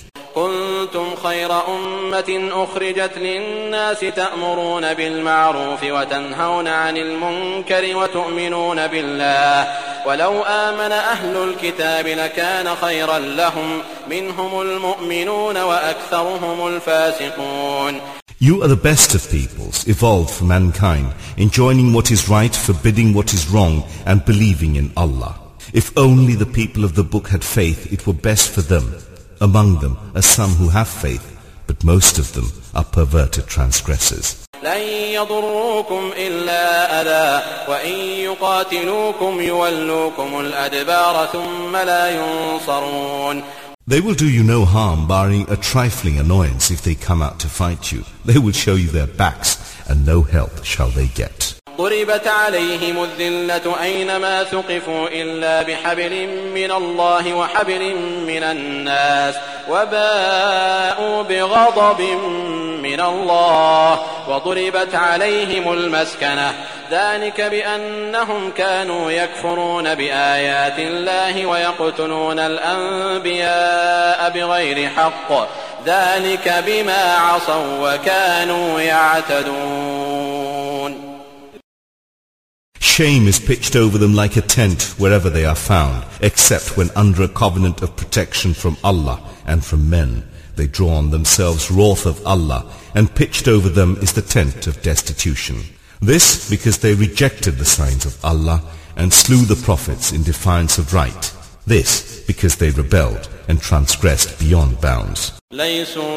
كنتم خير أمة أخرجت للناس تأمرون بالمعروف وتنهون عن المنكر وتؤمنون بالله ولو آمن أهل الكتاب لكان خيرا لهم منهم المؤمنون وأكثرهم الفاسقون. You are the best of peoples, evolved for mankind, enjoining what is right, forbidding what is wrong, and believing in Allah. If only the people of the book had faith, it were best for them. Among them are some who have faith, but most of them are perverted transgressors. لن يضروكم إلا أذى وإن يقاتلوكم يولوكم الأدبار ثم لا ينصرون. They will do you no harm, barring a trifling annoyance. If they come out to fight you, they will show you their backs, and no help shall they get. ضربت عليهم الذلة أينما ثقفوا إلا بحبل من الله وحبل من الناس وباءوا بغضب من الله وضربت عليهم المسكنة ذلك بأنهم كانوا يكفرون بآيات الله ويقتلون الأنبياء بغير حق ذلك بما عصوا وكانوا يعتدون. Shame is pitched over them like a tent wherever they are found, except when under a covenant of protection from Allah and from men. They draw on themselves wrath of Allah, and pitched over them is the tent of destitution. This because they rejected the signs of Allah and slew the prophets in defiance of right. This because they rebelled and transgressed beyond bounds. ليسوا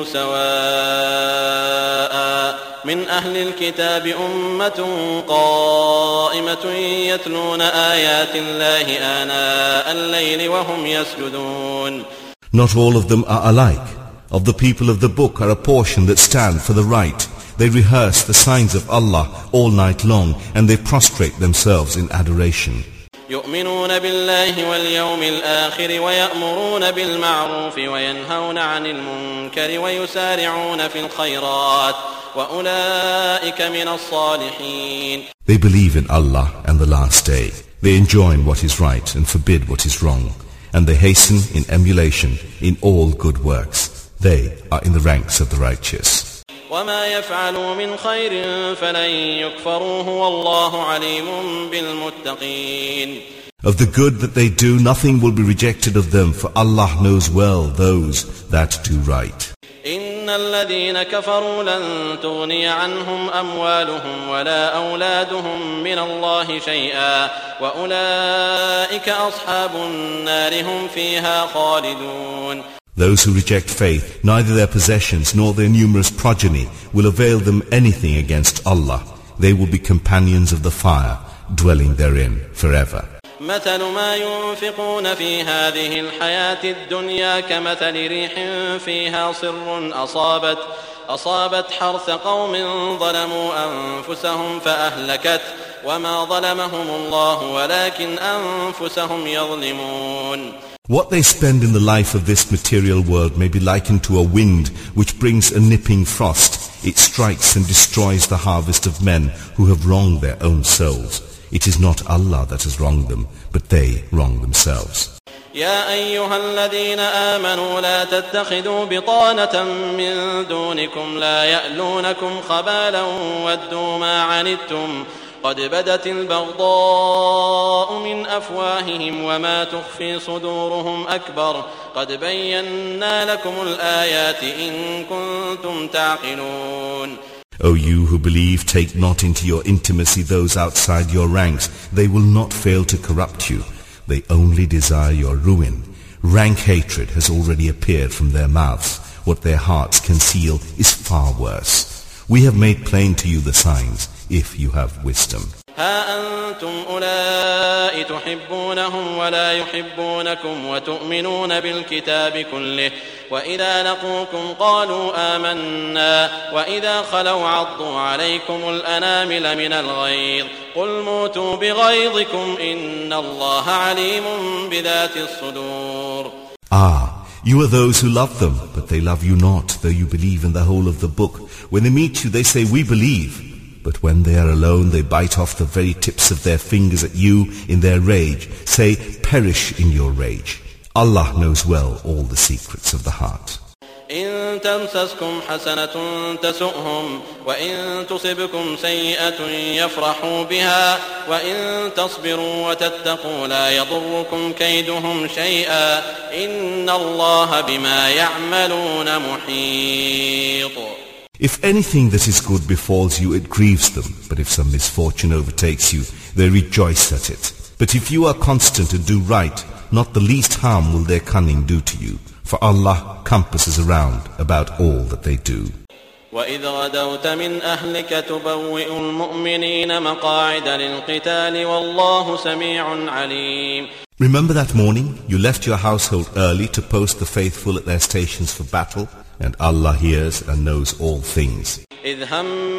سواء من أهل الكتاب أمة قائمة يتلون آيات الله آناء الليل وهم يسجدون. Not all of them are alike. Of the people of the book are a portion that stand for the right. They rehearse the signs of Allah all night long, and they prostrate themselves in adoration. يؤمنون بالله واليوم الآخر ويأمرون بالمعروف وينهون عن المنكر ويسارعون في الخيرات وأولئك من الصالحين. They believe in Allah and the last day. They enjoin what is right and forbid what is wrong. And they hasten in emulation in all good works. They are in the ranks of the righteous. وما يفعلوا من خير فلن يكفروه والله عليم بالمتقين. Of the good that they do, nothing will be rejected of them, for Allah knows well those that do right. إن الذين كفروا لن تغني عنهم أموالهم ولا أولادهم من الله شيئا وأولئك أصحاب النار هم فيها خالدون. Those who reject faith, neither their possessions nor their numerous progeny will avail them anything against Allah. They will be companions of the fire, dwelling therein forever. مثل ما ينفقون في هذه الحياة الدنيا كمثل ريح فيها صر أصابت أصابت حرث قوم ظلموا أنفسهم فأهلكت وما ظلمهم الله ولكن أنفسهم يظلمون. What they spend in the life of this material world may be likened to a wind which brings a nipping frost. It strikes and destroys the harvest of men who have wronged their own souls. It is not Allah that has wronged them, but they wrong themselves. يا أيها الذين آمنوا لا تتخذوا بطانة من دونكم لا يألونكم خبالا ودوا ما عنتم قد بدت البغضاء من أفواههم وما تخفي صدورهم أكبر قد بينا لكم الآيات إن كنتم تعقلون. O you who believe, take not into your intimacy those outside your ranks. They will not fail to corrupt you. They only desire your ruin. Rank hatred has already appeared from their mouths. What their hearts conceal is far worse. We have made plain to you the signs, if you have wisdom. ها أنتم أولئك تحبونهم ولا يحبونكم وتؤمنون بالكتاب كله وإذا لقوكم قالوا آمنا وإذا خلوا عضوا عليكم الأنامل من الغيظ قل موتوا بغيظكم إن الله عليم بذات الصدور. Ah, you are those who love them, but they love you not, though you believe in the whole of the book. When they meet you, they say, we believe. But when they are alone, they bite off the very tips of their fingers at you in their rage. Say, perish in your rage. Allah knows well all the secrets of the heart. إن تمسسكم حسنة تسؤهم وإن تصبكم سيئة يفرحوا بها وإن تصبروا وتتقوا لا يضركم كيدهم شيئا إن الله بما يعملون محيط. If anything that is good befalls you, it grieves them. But if some misfortune overtakes you, they rejoice at it. But if you are constant and do right, not the least harm will their cunning do to you. For Allah compasses around about all that they do. وَإِذْ غَدَوْتَ مِنْ أَهْلِكَ تُبَوِّئُ الْمُؤْمِنِينَ مَقَاعِدَ لِلْقِتَالِ وَاللَّهُ سَمِيعٌ عَلِيمٌ. Remember that morning you left your household early to post the faithful at their stations for battle, and Allah hears and knows all things. إذ هم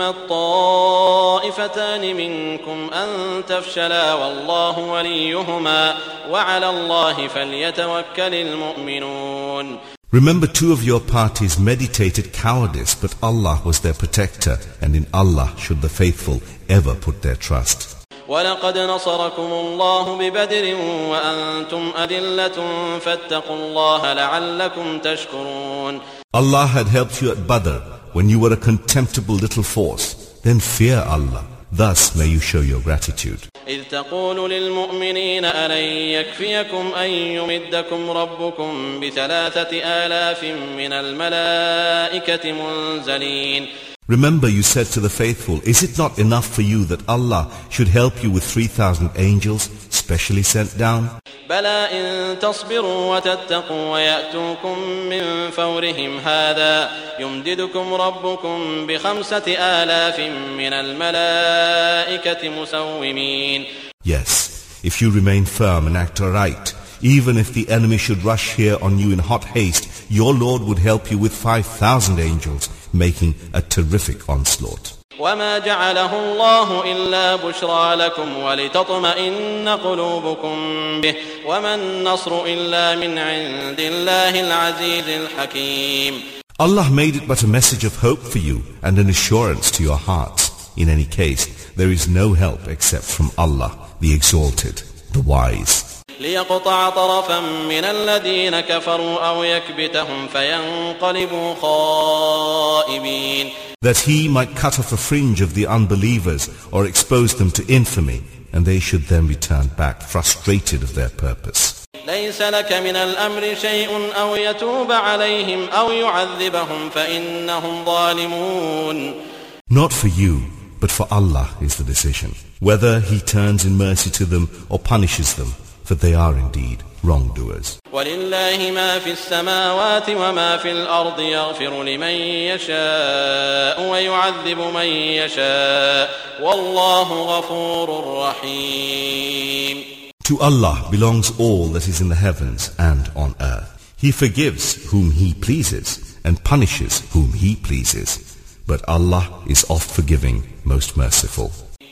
الطائفتان منكم أن تفشلا والله وليهما وعلى الله فليتوكل المؤمنون. Remember, two of your parties meditated cowardice, but Allah was their protector, and in Allah should the faithful ever put their trust. ولقد نصركم الله ببدر وأنتم أذلة فاتقوا الله لعلكم تشكرون. Allah had helped you at Badr when you were a contemptible little force. Then fear Allah. Thus may you show your gratitude. إذ تقول للمؤمنين ألن يكفيكم أن يمدكم ربكم بثلاثة آلاف من الملائكة منزلين. Remember, you said to the faithful, is it not enough for you that Allah should help you with three thousand angels specially sent down? بلى إن تصبروا وتتقوا ويأتوكم من فورهم هذا يمددكم ربكم بخمسة آلاف من الملائكة مسومين. Yes, if you remain firm and act aright, even if the enemy should rush here on you in hot haste, your Lord would help you with five thousand angels, making a terrific onslaught. وما جعله الله إلا بشرى لكم ولتطمئن قلوبكم به وما النصر إلا من عند الله العزيز الحكيم. Allah made it but a message of hope for you and an assurance to your hearts. In any case, there is no help except from Allah, the Exalted, the Wise. ليقطع طرفا من الذين كفروا أو يكبتهم فينقلبوا خائبين. That he might cut off a fringe of the unbelievers or expose them to infamy, and they should then return back frustrated of their purpose. ليس لك من الأمر شيء أو يتوب عليهم أو يعذبهم فإنهم ظالمون. Not for you, but for Allah is the decision, whether He turns in mercy to them or punishes them, for they are indeed wrongdoers. ولله ما في السماوات وما في الأرض يغفر لمن يشاء ويعذب من يشاء والله غفور رحيم. To Allah belongs all that is in the heavens and on earth. He forgives whom He pleases, and punishes whom He pleases. But Allah is oft forgiving, most merciful.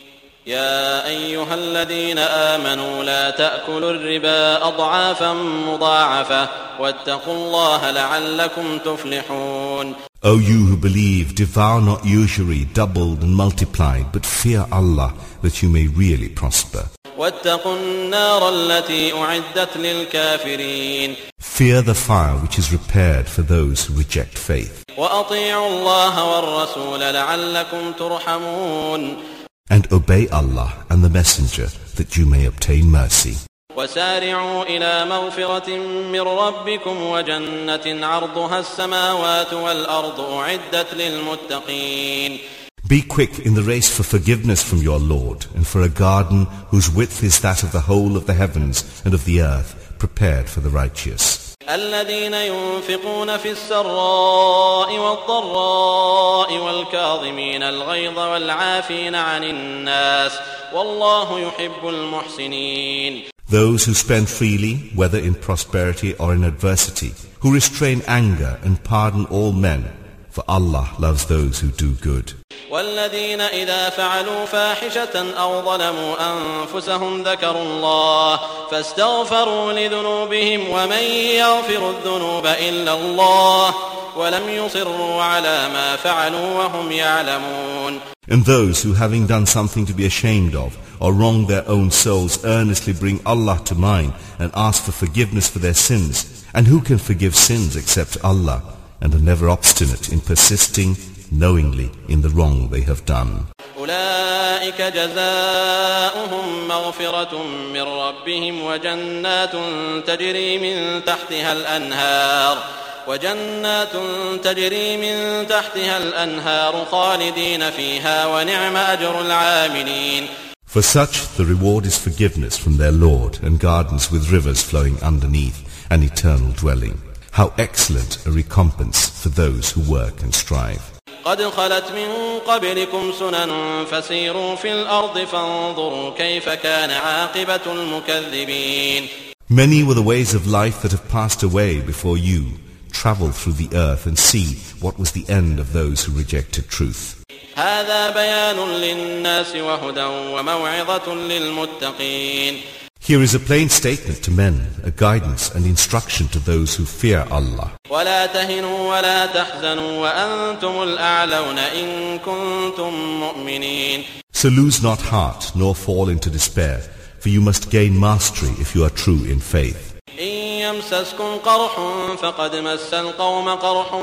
يا أيها الذين آمنوا لا تأكلوا الربا أضعافا مضاعفة واتقوا الله لعلكم تفلحون. O you who believe, devour not usury doubled and multiplied, but fear Allah that you may really prosper. واتقوا النار التي أعدت للكافرين. Fear the fire which is prepared for those who reject faith. وأطيعوا الله والرسول لعلكم ترحمون. And obey Allah and the Messenger that you may obtain mercy. وسارعوا إلى مغفرة من ربكم وجنة عرضها السماوات والأرض أعدت للمتقين. Be quick in the race for forgiveness from your Lord, and for a garden whose width is that of the whole of the heavens and of the earth, prepared for the righteous. الذين ينفقون في السراء والضراء والكاظمين الغيظ والعافين عن الناس والله يحب المحسنين. Those who spend freely, whether in prosperity or in adversity, who restrain anger and pardon all men, for Allah loves those who do good. والذين إذا فعلوا فاحشة أو ظلموا أنفسهم ذكروا الله فاستغفروا لذنوبهم ومن يغفر الذنوب إلا الله ولم يصروا على ما فعلوا وهم يعلمون. And those who, having done something to be ashamed of or wronged their own souls, earnestly bring Allah to mind and ask for forgiveness for their sins. And who can forgive sins except Allah? And are never obstinate in persisting knowingly in the wrong they have done. أولئك جزاؤهم مغفرة من ربهم وجنات تجري من تحتها الأنهار وجنات تجري من تحتها الأنهار خالدين فيها ونعم أجر العاملين. For such the reward is forgiveness from their Lord and gardens with rivers flowing underneath, an eternal dwelling. How excellent a recompense for those who work and strive. قد خلت من قبلكم سنن فسيروا في الأرض فانظروا كيف كان عاقبة المكذبين. Many were the ways of life that have passed away before you. Travel through the earth and see what was the end of those who rejected truth. هذا بيان للناس وهدى وموعظة للمتقين. Here is a plain statement to men, a guidance and instruction to those who fear Allah. ولا تهنوا ولا تحزنوا وأنتم الأعلون إن كنتم مؤمنين. So lose not heart nor fall into despair, for you must gain mastery if you are true in faith. إن يمسسكم قرح فقد مس القوم قرح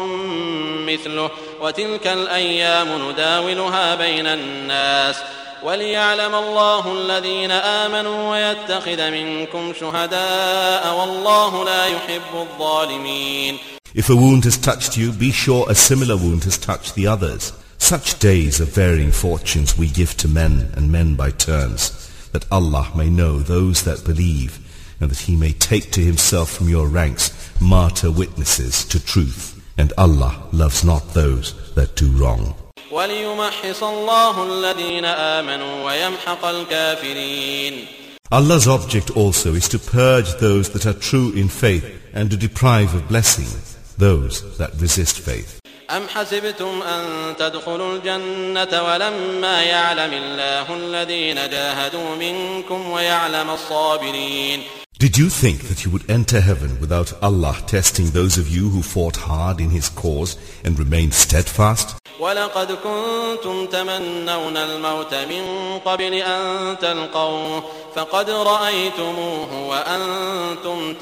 مثله وتلك الأيام نداولها بين الناس وليعلم الله الذين آمنوا ويتخذ منكم شهداء والله لا يحب الظالمين. If a wound has touched you, be sure a similar wound has touched the others. Such days of varying fortunes we give to men and men by turns, that Allah may know those that believe, and that He may take to Himself from your ranks martyr witnesses to truth. And Allah loves not those that do wrong. وَلِيُمَحِّصَ اللَّهُ الَّذِينَ آمَنُوا وَيَمْحَقَ الْكَافِرِينَ. Allah's object also is to purge those that are true in faith and to deprive of blessing those that resist faith. أَمْ حَسِبْتُمْ أَن تَدْخُلُوا الْجَنَّةَ وَلَمَّا يَعْلَمِ اللَّهُ الَّذِينَ جَاهَدُوا مِنكُمْ وَيَعْلَمَ الصَّابِرِينَ. Did you think that you would enter heaven without Allah testing those of you who fought hard in His cause and remained steadfast? وَلَقَدْ كُنْتُمْ تَمَنَّوْنَ الْمَوْتَ مِنْ قَبْلِ أَن تَلْقَوْهُ فَقَدْ رَأَيْتُمُوهُ وَأَنْتُمْ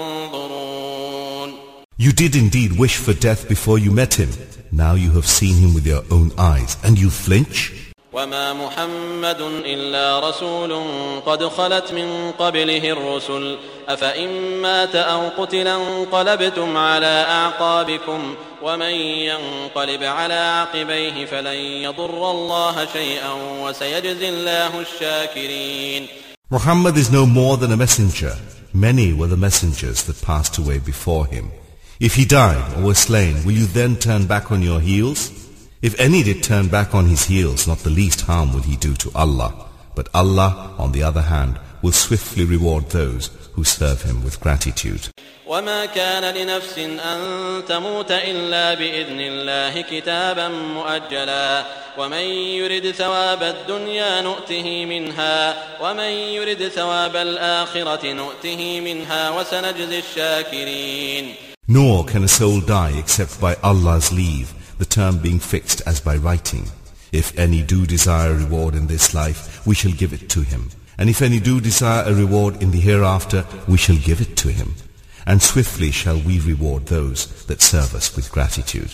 تَنْظُرُونَ. You did indeed wish for death before you met Him. Now you have seen Him with your own eyes, and you flinch? وما محمد إلا رسول قد خلت من قبله الرسل أفإن مات أو قتل انقلبتم على أعقابكم ومن ينقلب على عقبيه فلن يضر الله شيئا وسيجزي الله الشاكرين. Muhammad is no more than a messenger. Many were the messengers that passed away before him. If he died or was slain, will you then turn back on your heels? If any did turn back on his heels, not the least harm will he do to Allah. But Allah, on the other hand, will swiftly reward those who serve him with gratitude. وما كان لنفس أن تموت إلا بإذن الله كتابا مؤجلا ومن يرد ثواب الدنيا نؤته منها ومن يرد ثواب الآخرة نؤته منها وسنجزي الشاكرين. Nor can a soul die except by Allah's leave, the term being fixed as by writing. If any do desire a reward in this life, we shall give it to him. And if any do desire a reward in the hereafter, we shall give it to him. And swiftly shall we reward those that serve us with gratitude.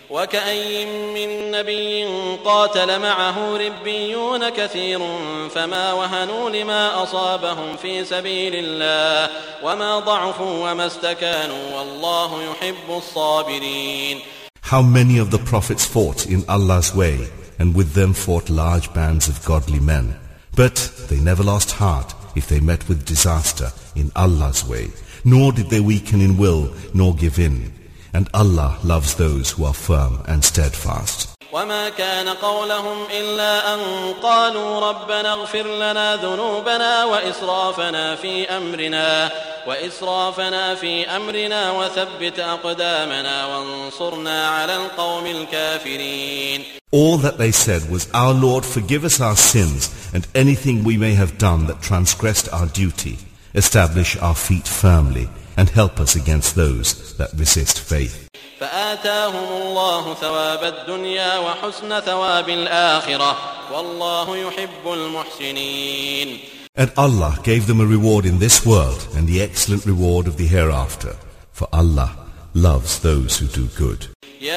وكأين من نبي قاتل معه ربيون كثير فما وهنوا لما أصابهم في سبيل الله وما ضعفوا وما استكانوا والله يحب الصابرين. How many of the prophets fought in Allah's way, and with them fought large bands of godly men. But they never lost heart if they met with disaster in Allah's way, nor did they weaken in will, nor give in. And Allah loves those who are firm and steadfast. وما كان قولهم إلا أن قالوا ربنا اغفر لنا ذنوبنا وإسرافنا في أمرنا وإسرافنا في أمرنا وثبت أقدامنا وانصرنا على القوم الكافرين. All that they said was, Our Lord, forgive us our sins and anything we may have done that transgressed our duty. Establish our feet firmly and help us against those that resist faith. فآتاهم الله ثواب الدنيا وحسن ثواب الآخرة والله يحب المحسنين. And Allah gave them a reward in this world and the excellent reward of the hereafter. For Allah loves those who do good.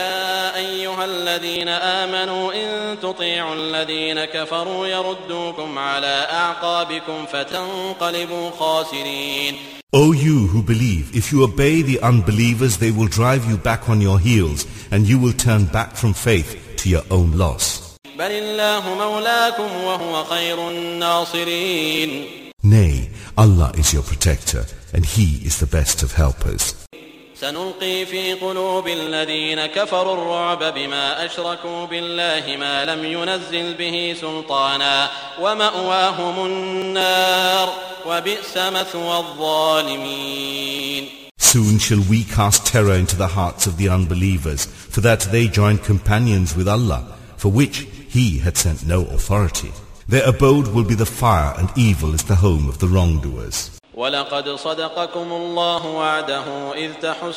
يا أيها الذين آمنوا إن تطيعوا الذين كفروا يردوكم على أعقابكم فتنقلبوا خاسرين. O you who believe, if you obey the unbelievers, they will drive you back on your heels, and you will turn back from faith to your own loss. بل الله مولاكم وهو خير الناصرين. Nay, Allah is your protector, and He is the best of helpers. سنلقي في قلوب الذين كفروا الرعب بما أشركوا بالله ما لم ينزل به سلطانا ومأواهم النار وبئس مثوى الظالمين. Soon shall we cast terror into the hearts of the unbelievers, for that they joined companions with Allah, for which He had sent no authority. Their abode will be the fire, and evil is the home of the wrongdoers. ولقد صدقكم الله وعده إذ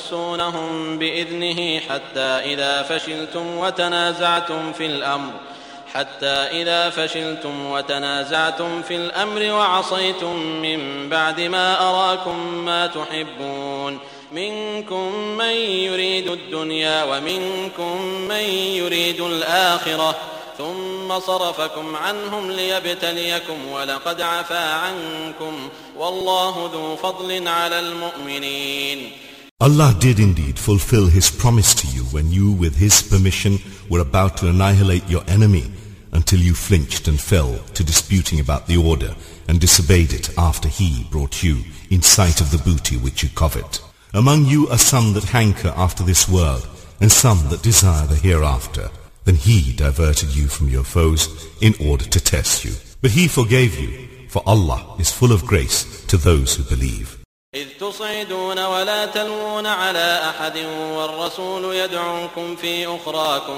تحسونهم بإذنه حتى إذا فشلتم وتنازعتم في الأمر حتى إذا فشلتم وتنازعتم في الأمر وعصيتم من بعد ما أراكم ما تحبون منكم من يريد الدنيا ومنكم من يريد الآخرة ثم صرفكم عنهم ليبتليكم ولقد عفا عنكم والله ذو فضل على المؤمنين. Allah did indeed fulfill His promise to you when you, with His permission, were about to annihilate your enemy, until you flinched and fell to disputing about the order and disobeyed it after He brought you in sight of the booty which you covet. Among you are some that hanker after this world, and some that desire the hereafter. Then He diverted you from your foes in order to test you. But He forgave you, for Allah is full of grace to those who believe. إذ تصعدون ولا تلوون على أحد والرسول يدعوكم في أخراكم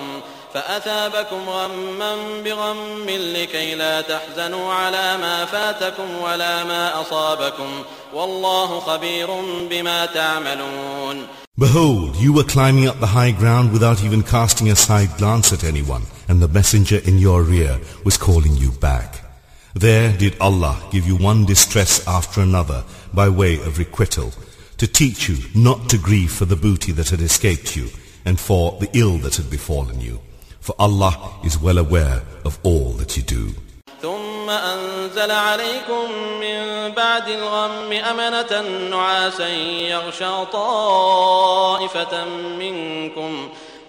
فأثابكم غما بغم لكي لا تحزنوا على ما فاتكم ولا ما أصابكم والله خبير بما تعملون. Behold, you were climbing up the high ground without even casting a side glance at anyone, and the messenger in your rear was calling you back. There did Allah give you one distress after another by way of requital, to teach you not to grieve for the booty that had escaped you, and for the ill that had befallen you. For Allah is well aware of all that you do. ثم أنزل عليكم من بعد الغم أمنة نعاسا يغشى طائفة منكم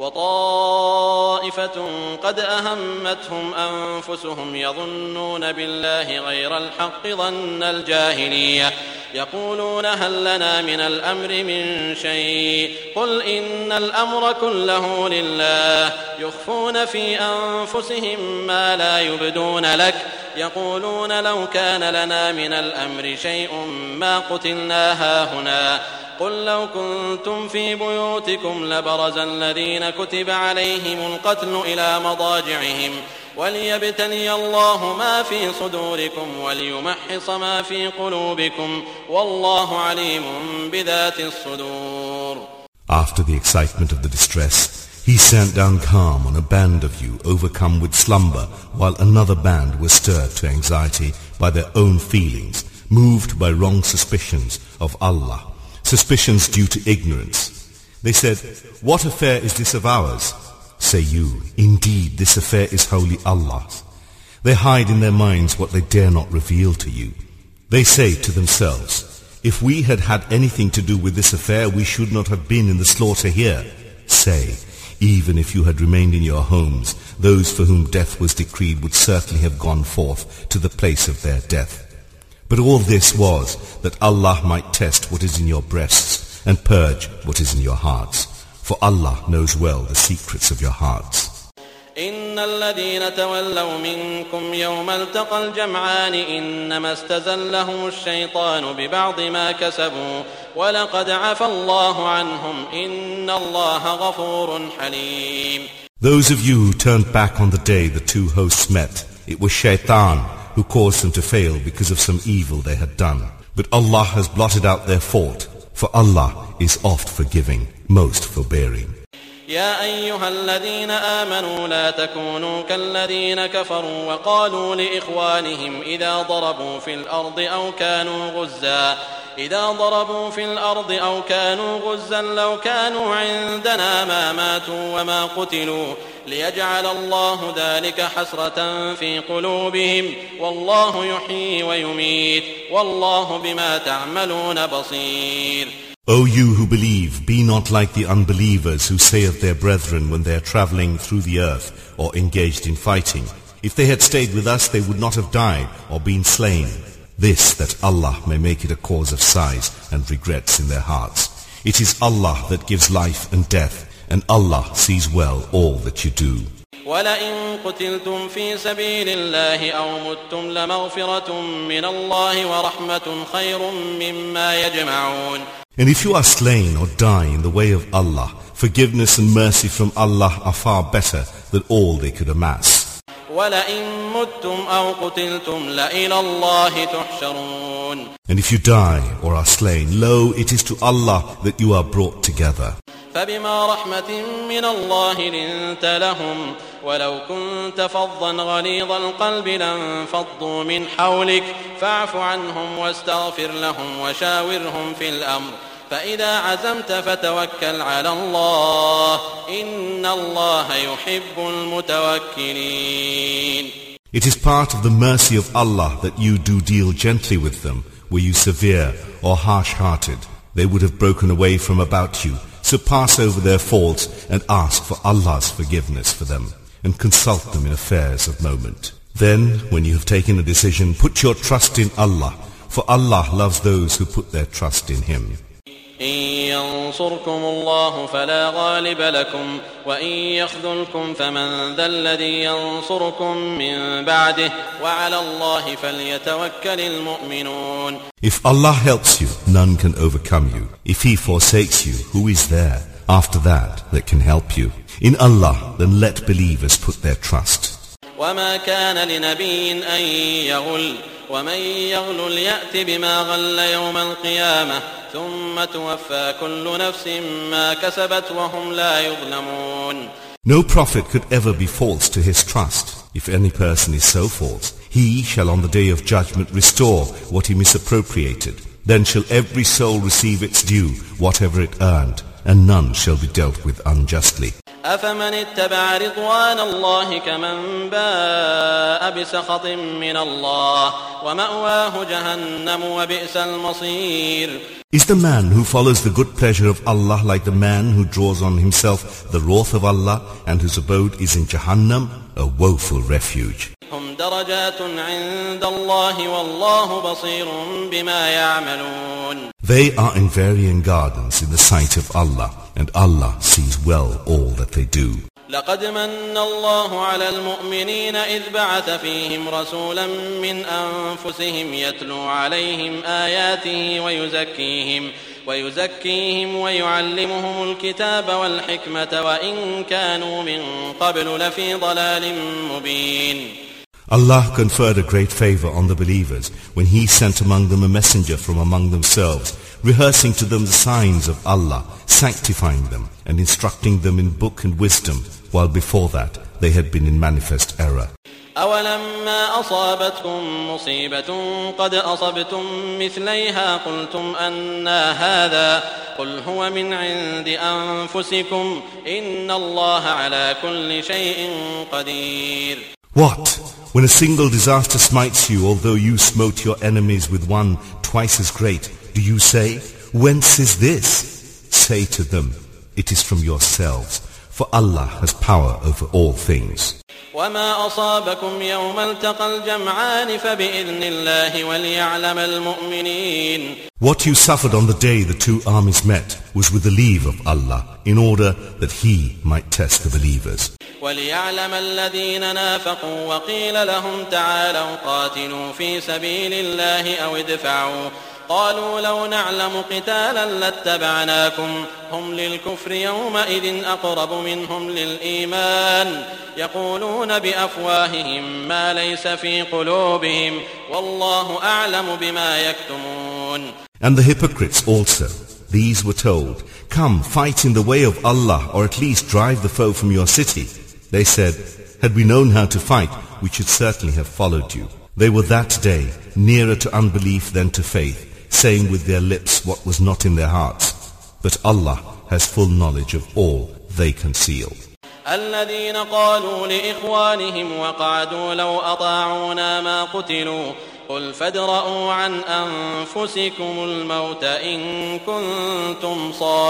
وطائفة قد أهمتهم أنفسهم يظنون بالله غير الحق ظن الجاهلية يقولون هل لنا من الأمر من شيء قل إن الأمر كله لله يخفون في أنفسهم ما لا يبدون لك يقولون لو كان لنا من الأمر شيء ما قتلنا هاهنا قل لو كنتم في بيوتكم لبرز الذين كتب عليهم القتل إلى مضاجعهم وليبتلي الله ما في صدوركم وليمحص ما في قلوبكم والله عليم بذات الصدور. After the excitement of the distress, he sent down calm on a band of you overcome with slumber, while another band was stirred to anxiety by their own feelings, moved by wrong suspicions of Allah, suspicions due to ignorance. They said, "What affair is this of ours?" Say you, "Indeed, this affair is wholly Allah's." They hide in their minds what they dare not reveal to you. They say to themselves, "If we had had anything to do with this affair, we should not have been in the slaughter here." Say, even if you had remained in your homes, those for whom death was decreed would certainly have gone forth to the place of their death. But all this was that Allah might test what is in your breasts and purge what is in your hearts. For Allah knows well the secrets of your hearts. إن الذين تولوا منكم يوم التقى الجمعان إنما استزلهم الشيطان ببعض ما كسبوا ولقد عفى الله عنهم إن الله غفور حليم. Those of you who turned back on the day the two hosts met, it was Shaitan who caused them to fail because of some evil they had done. But Allah has blotted out their fault, for Allah is oft forgiving, most forbearing. يا أيها الذين آمنوا لا تكونوا كالذين كفروا وقالوا لإخوانهم إذا ضربوا في الأرض أو كانوا غزا إذا ضربوا في الأرض أو كانوا غزا لو كانوا عندنا ما ماتوا وما قتلوا ليجعل الله ذلك حسرة في قلوبهم والله يحيي ويميت والله بما تعملون بصير. O you who believe, be not like the unbelievers who say of their brethren when they are travelling through the earth or engaged in fighting, "If they had stayed with us, they would not have died or been slain." This, that Allah may make it a cause of sighs and regrets in their hearts. It is Allah that gives life and death, and Allah sees well all that you do. وَلَئِن قُتِلْتُمْ فِي سَبِيلِ اللَّهِ أَوْ مُتُّمْ لَمَغْفِرَةٌ مِّنَ اللَّهِ وَرَحْمَةٌ خَيْرٌ مِّمَّا يَجْمَعُونَ. And if you are slain or die in the way of Allah, forgiveness and mercy from Allah are far better than all they could amass. وَلَئِن مُتُّمْ أَوْ قُتِلْتُمْ لَإِلَى اللَّهِ تُحْشَرُونَ. And if you die or are slain, lo, it is to Allah that you are brought together. فبما رحمة من الله لنت لهم ولو كنت فظا غليظ القلب لانفضوا من حولك فاعف عنهم واستغفر لهم وشاورهم في الأمر فإذا عزمت فتوكل على الله إن الله يحب المتوكلين. It is part of the mercy of Allah that you do deal gently with them. Were you severe or harsh-hearted, they would have broken away from about you. So pass over their faults and ask for Allah's forgiveness for them, and consult them in affairs of moment. Then, when you have taken a decision, put your trust in Allah, for Allah loves those who put their trust in Him. إن ينصركم الله فلا غالب لكم وإن يخذلكم فمن ذا الذي ينصركم من بعده وعلى الله فليتوكل المؤمنون. If Allah helps you, none can overcome you. If He forsakes you, who is there after that that can help you? In Allah, then let believers put their trust. وما كان لنبي أن يغل ومن يغل يأت بما غل يوم القيامة ثم توفى كل نفس ما كسبت وهم لا يظلمون. No prophet could ever be false to his trust. If any person is so false, he shall on the day of judgment restore what he misappropriated. Then shall every soul receive its due, whatever it earned, and none shall be dealt with unjustly. أفمن اتبع رضوان الله كمن باء بسخط من الله ومأواه جهنم وبئس المصير. Is the man who follows the good pleasure of Allah like the man who draws on himself the wrath of Allah and whose abode is in Jahannam, a woeful refuge? هم درجات عند الله والله بصير بما يعملون. They are in varying gardens in the sight of Allah, and Allah sees well all that they do. لقد من الله على المؤمنين إذ بعث فيهم رسولا من أنفسهم يتلو عليهم آياته ويزكيهم ويزكيهم ويعلمهم الكتاب والحكمة وإن كانوا من قبل لفي ضلال مبين. Allah conferred a great favor on the believers when He sent among them a messenger from among themselves, rehearsing to them the signs of Allah, sanctifying them and instructing them in book and wisdom, while before that they had been in manifest error. أولما أصابتكم مصيبة قد أصبتم مثليها قلتم أنى هذا قل هو من عند أنفسكم إن الله على كل شيء قدير. What? When a single disaster smites you, although you smote your enemies with one twice as great, do you say, whence is this? Say to them, it is from yourselves, for Allah has power over all things. وما أصابكم يوم التقى الجمعان فبإذن الله وليعلم المؤمنين. What you suffered on the day the two armies met was with the leave of Allah, in order that He might test the believers. وليعلم الذين نافقوا وقيل لهم تعالوا قاتلوا في سبيل الله أو ادفعوا قالوا لو نعلم قتالا لاتبعناكم هم للكفر يومئذ أقرب منهم للإيمان يقولون بأفواههم ما ليس في قلوبهم والله أعلم بما يكتمون. And the hypocrites also, these were told, come fight in the way of Allah, or at least drive the foe from your city. They said, had we known how to fight, we should certainly have followed you. They were that day nearer to unbelief than to faith, saying with their lips what was not in their hearts. But Allah has full knowledge of all they conceal. الذين قالوا لإخوانهم وقعدوا لو أطاعونا ما قتلوا قل فادرءوا عن أنفسكم الموت إن كنتم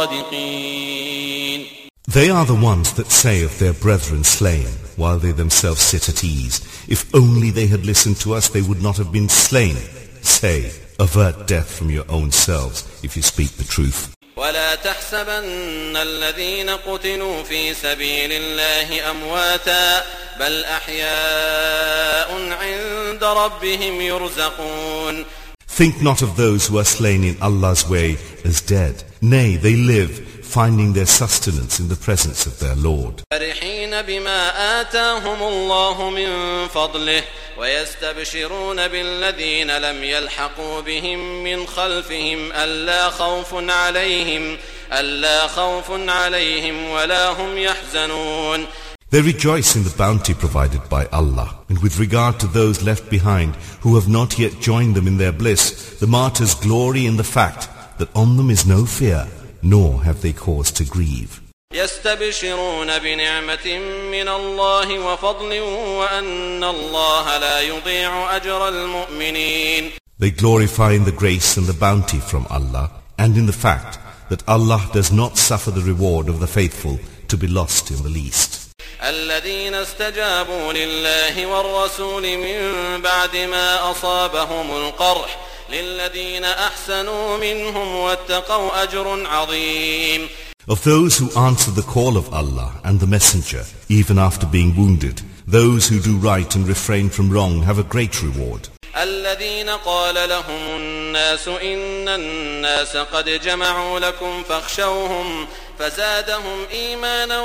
صادقين. They are the ones that say of their brethren slain, while they themselves sit at ease, if only they had listened to us, they would not have been slain. Say, avert death from your own selves, if you speak the truth. ولا تحسبن الذين قتلوا في سبيل الله أمواتا بل أحياء عند ربهم يرزقون. Think not of those who are slain in Allah's way as dead. Nay, they live, finding their sustenance in the presence of their Lord. فرحين بما آتاهم الله من فضله ويستبشرون بالذين لم يلحقوا بهم من خلفهم ألا خوف عليهم ألا خوف عليهم ولا هم يحزنون. They rejoice in the bounty provided by Allah, and with regard to those left behind who have not yet joined them in their bliss, the martyrs glory in the fact that on them is no fear, nor have they cause to grieve. يستبشرون بنعمة من الله وفضل وأن الله لا يضيع أجر المؤمنين. They glorify in the grace and the bounty from Allah, and in the fact that Allah does not suffer the reward of the faithful to be lost in the least. الذين استجابوا لله والرسول من بعد ما أصابهم القرح للذين أحسنوا منهم واتقوا أجر عظيم. Of those who answer the call of Allah and the Messenger, even after being wounded, those who do right and refrain from wrong have a great reward. الذين قال لهم الناس إن الناس قد جمعوا لكم فاخشوهم فزادهم إيمانا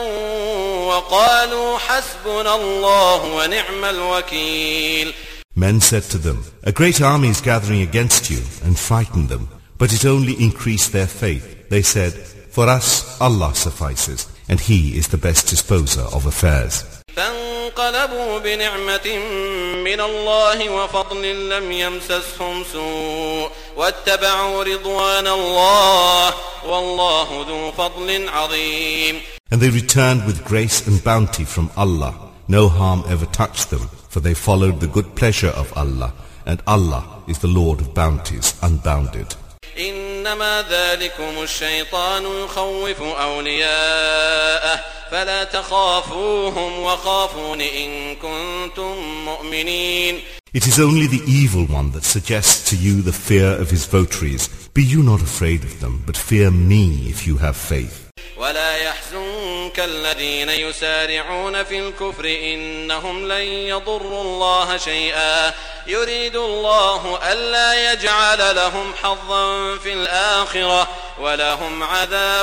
وقالوا حسبنا الله ونعم الوكيل. Men said to them, a great army is gathering against you, and frightened them, but it only increased their faith. They said, for us Allah suffices, and He is the best disposer of affairs. فانقلبوا بنعمة من الله وفضل لم يمسسهم سوء واتبعوا رضوان الله والله ذو فضل عظيم. And they returned with grace and bounty from Allah. No harm ever touched them, for they followed the good pleasure of Allah, and Allah is the Lord of bounties, unbounded. إنما ذلكم الشيطان يخوف أولياءه فلا تخافوهم وخافون إن كنتم مؤمنين. It is only the evil one that suggests to you the fear of his votaries. Be you not afraid of them, but fear me if you have faith. ولا يحزنك كالذين يسارعون في الكفر إنهم لن يضروا الله شيئا يريد الله ألا يجعل لهم حظا في الآخرة ولهم عذاب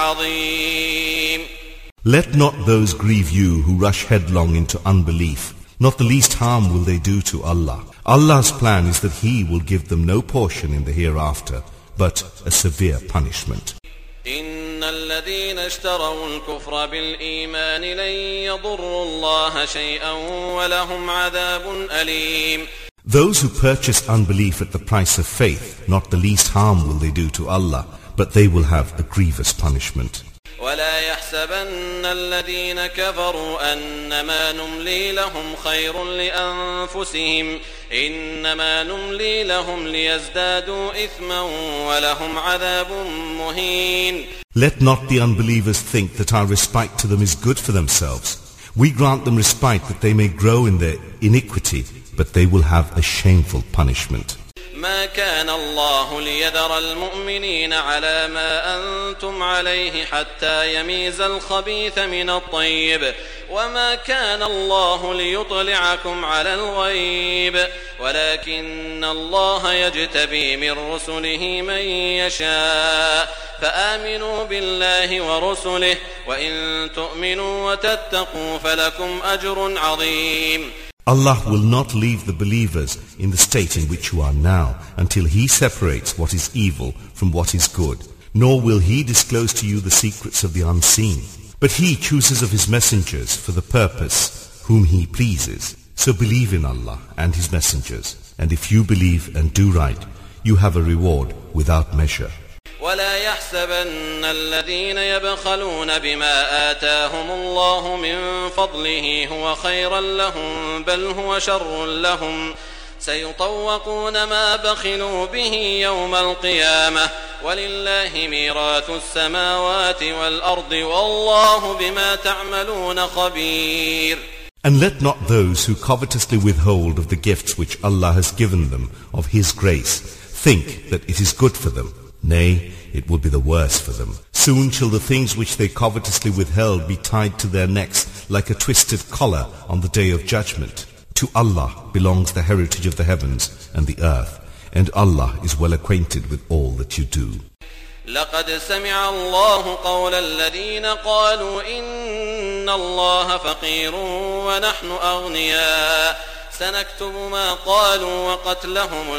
عظيم. Let not those grieve you who rush headlong into unbelief. Not the least harm will they do to Allah. Allah's plan is that He will give them no portion in the hereafter, but a severe punishment. إن الذين اشتروا الكفر بالإيمان لن يضروا الله شيئا ولهم عذاب أليم. Those who purchase unbelief at the price of faith, not the least harm will they do to Allah, but they will have a grievous punishment. ولا يحسبن الذين كفروا أنما نملي لهم خير لأنفسهم إنما نملي لهم ليزدادوا إثما ولهم عذاب مهين. Let not the unbelievers think that our respite to them is good for themselves. We grant them respite that they may grow in their iniquity, but they will have a shameful punishment. ما كان الله ليذر المؤمنين على ما أنتم عليه حتى يميز الخبيث من الطيب وما كان الله ليطلعكم على الغيب ولكن الله يجتبي من رسله من يشاء فآمنوا بالله ورسله وإن تؤمنوا وتتقوا فلكم أجر عظيم. Allah will not leave the believers in the state in which you are now until He separates what is evil from what is good, nor will He disclose to you the secrets of the unseen. But He chooses of His messengers for the purpose whom He pleases. So believe in Allah and His messengers, and if you believe and do right, you have a reward without measure. ولا يحسبن الذين يبخلون بما آتاهم الله من فضله هو خيرا لهم بل هو شر لهم سيطوقون ما بخلوا به يوم القيامة ولله ميراث السماوات والأرض والله بما تعملون خبير. And let not those who covetously withhold of the gifts which Allah has given them of His grace think that it is good for them. Nay, it will be the worse for them. Soon shall the things which they covetously withheld be tied to their necks like a twisted collar on the day of judgment. To Allah belongs the heritage of the heavens and the earth, and Allah is well acquainted with all that you do. لقد سمع الله قول الذين قالوا إن الله فقير ونحن أغنياء سنكتب ما قالوا وقتلهم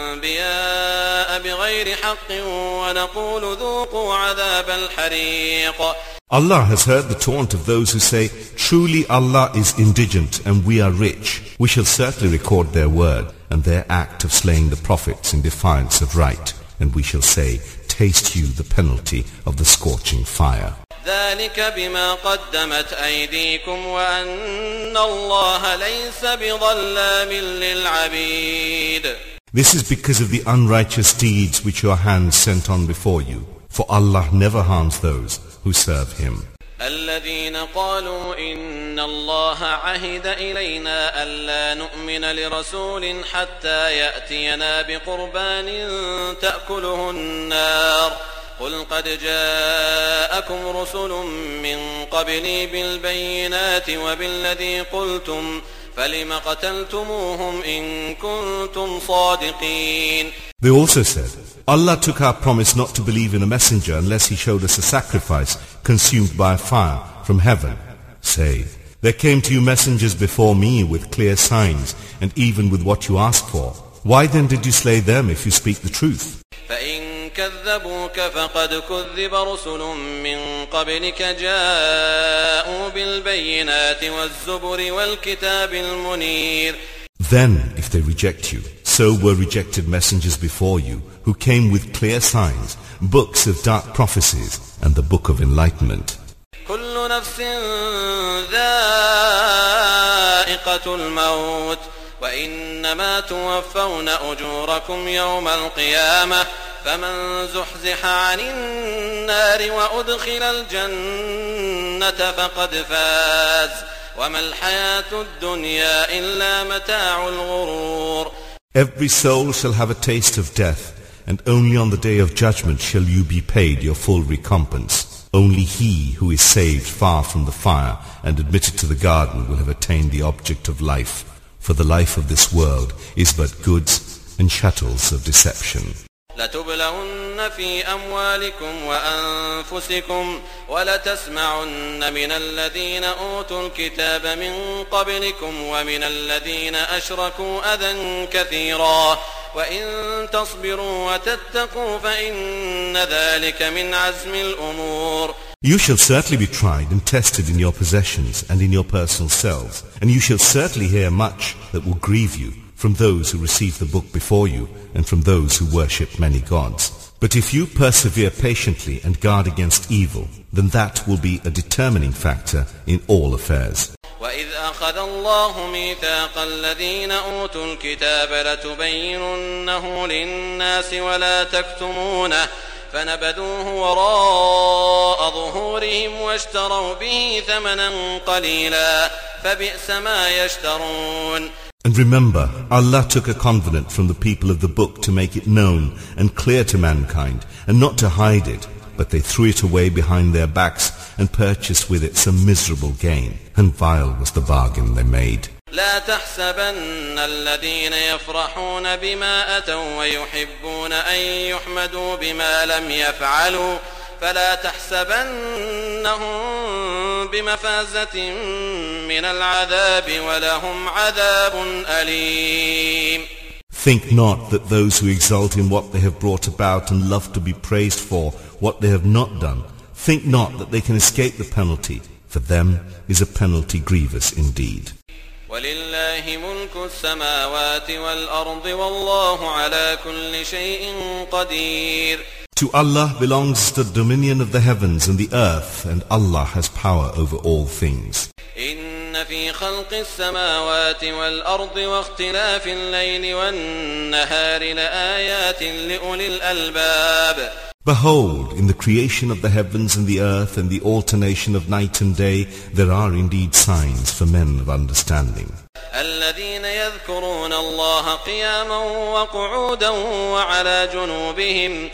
الأنبياء بغير حق ونقول ذوقوا عذاب الحريق. Allah has heard the taunt of those who say, truly Allah is indigent and we are rich. We shall certainly record their word and their act of slaying the prophets in defiance of right. And we shall say, taste you the penalty of the scorching fire. ذلك بما قدمت أيديكم وأن الله ليس بظلام للعبيد. This is because of the unrighteous deeds which your hands sent on before you. For Allah never harms those who serve Him. الذين قالوا إن الله عهد إلينا ألا نؤمن لرسول حتى يأتينا بقربان تأكله النار قل قد جاءكم رسل من قبلي بالبينات وبالذي قلتم فلم قتلتموهم إن كنتم صادقين. They also said, Allah took our promise not to believe in a messenger unless he showed us a sacrifice consumed by a fire from heaven. Say, there came to you messengers before me with clear signs and even with what you asked for. Why then did you slay them if you speak the truth? فإن كذبوك فقد كذب رسل من قبلك جاءوا بالبينات والزبر والكتاب المنير. Then, if they reject you, so were rejected messengers before you, who came with clear signs, books of dark prophecies, and the book of enlightenment. كل نفس ذائقة الموت وإنما توفون أجوركم يوم القيامة فمن زحزح عن النار وأدخل الجنة فقد فاز وما الحياة الدنيا إلا متاع الغرور. Every soul shall have a taste of death, and only on the day of judgment shall you be paid your full recompense. Only he who is saved far from the fire and admitted to the garden will have attained the object of life, for the life of this world is but goods and chattels of deception. لتبلغن في أموالكم وأنفسكم ولتسمعن من الذين أوتوا الكتاب من قبلكم ومن الذين أشركوا أذى كثيرا وإن تصبروا وتتقوا فإن ذلك من عزم الأمور. You shall certainly be tried and tested in your possessions and in your personal selves, and you shall certainly hear much that will grieve you from those who received the book before you and from those who worship many gods. But if you persevere patiently and guard against evil, then that will be a determining factor in all affairs. وَإِذْ أَخَذَ اللَّهُ مِيثَاقَ الَّذِينَ أُوتُوا الْكِتَابَ لَتُبَيِّنُنَّهُ لِلنَّاسِ وَلَا تَكْتُمُونَهُ فَنَبَذُوهُ وَرَاءَ ظُهُورِهِمْ وَاشْتَرَوْا بِهِ ثَمَنًا قَلِيلًا فَبِئْسَ مَا يَشْتَرُونَ. And remember, Allah took a covenant from the people of the book to make it known and clear to mankind, and not to hide it, but they threw it away behind their backs and purchased with it some miserable gain, and vile was the bargain they made. لا تحسبن الذين يفرحون بما أتوا ويحبون أن يحمدوا بما لم يفعلوا فلا تحسبنهم بمفازة من العذاب ولهم عذاب أليم. Think not that those who exult in what they have brought about and love to be praised for what they have not done, think not that they can escape the penalty. For them is a penalty grievous indeed. وَلِلَّهِ مُلْكُ السَّمَاوَاتِ وَالْأَرْضِ وَاللَّهُ عَلَى كُلِّ شَيْءٍ قَدِيرٌ. To Allah belongs the dominion of the heavens and the earth, and Allah has power over all things. إِنَّ فِي خَلْقِ السَّمَاوَاتِ وَالْأَرْضِ وَاخْتِلَافِ اللَّيْلِ وَالنَّهَارِ لَآيَاتٍ لِأُولِي الْأَلْبَابِ. Behold, in the creation of the heavens and the earth and the alternation of night and day, there are indeed signs for men of understanding. الذين يذكرون الله قياما وقعودا وعلى جنوبهم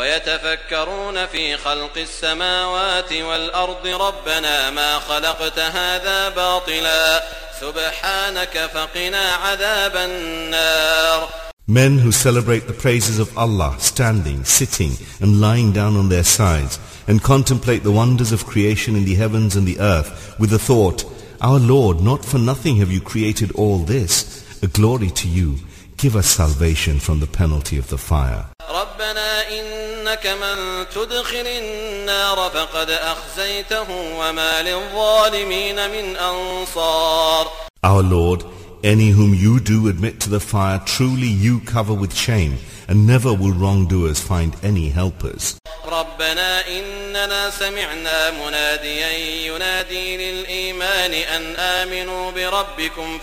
ويتفكرون في خلق السماوات والأرض ربنا ما خلقت هذا باطلا سبحانك فقنا عذاب النار. Men who celebrate the praises of Allah, standing, sitting, and lying down on their sides, and contemplate the wonders of creation in the heavens and the earth, with the thought, Our Lord, not for nothing have you created all this. A glory to you. Give us salvation from the penalty of the fire. ربنا إنك من تدخل النار فقد أخزيته وما للظالمين من أنصار. Our Lord, any whom you do admit to the fire, truly you cover with shame, and never will wrongdoers find any helpers. ربنا إننا سمعنا مناديا ينادي للإيمان أن آمنوا بربكم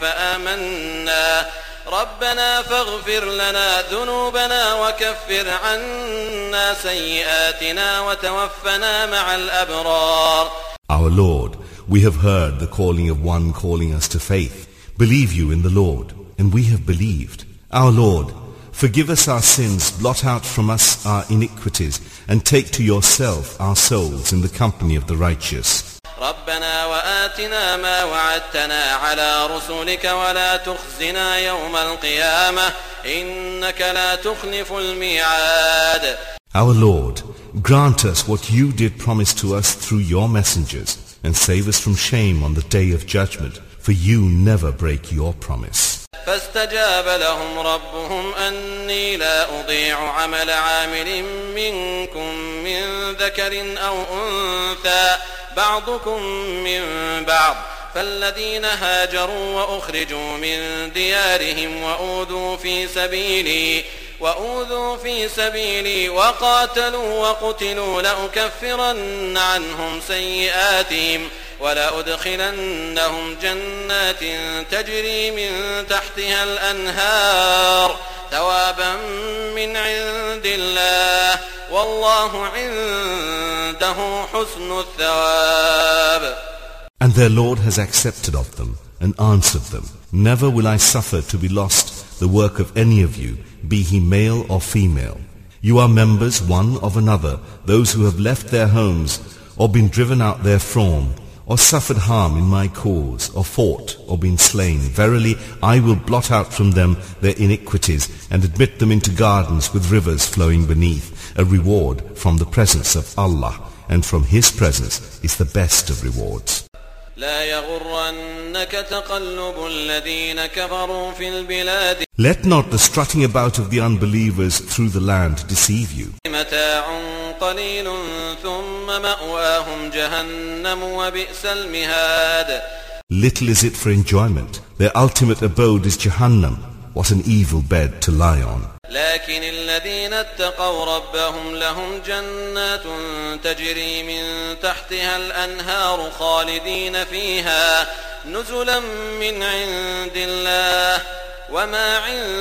فآمنا ربنا فاغفر لنا ذنوبنا وكفر عنا سيئاتنا وتوفنا مع الأبرار. Our Lord, we have heard the calling of one calling us to faith. Believe you in the Lord, and we have believed. Our Lord, forgive us our sins, blot out from us our iniquities, and take to yourself our souls in the company of the righteous. ربنا وآتنا ما وعدتنا على رسلك ولا تخزنا يوم القيامة إنك لا تخلف الميعاد. Our Lord, grant us what you did promise to us through your messengers, and save us from shame on the day of judgment, for you never break your promise. فاستجاب لهم ربهم أني لا أضيع عمل عامل منكم من ذكر أو أنثى بعضكم من بعض فالذين هاجروا وأخرجوا من ديارهم وأوذوا في سبيلي وأوذوا في سبيلي وقاتلوا وقتلوا لأكفرن عنهم سيئاتهم ولأدخلنهم جنات تجري من تحتها الأنهار ثوابا من عند الله والله عنده حسن الثواب. And their Lord has accepted of them and answered them, Never will I suffer to be lost the work of any of you, be he male or female. You are members one of another, those who have left their homes or been driven out therefrom, or suffered harm in my cause, or fought, or been slain, verily I will blot out from them their iniquities, and admit them into gardens with rivers flowing beneath, a reward from the presence of Allah, and from His presence is the best of rewards. لا يغرنك تقلب الذين كفروا في البلاد. Let not the strutting about of the unbelievers through the land deceive you. متاع قليل ثم مأواهم جهنم وبئس المهاد. Little is it for enjoyment. Their ultimate abode is Jahannam. What an evil bed to lie on. لكن الذين اتقوا ربهم لهم جنات تجري من تحتها الأنهار خالدين فيها نزلا من عند الله وما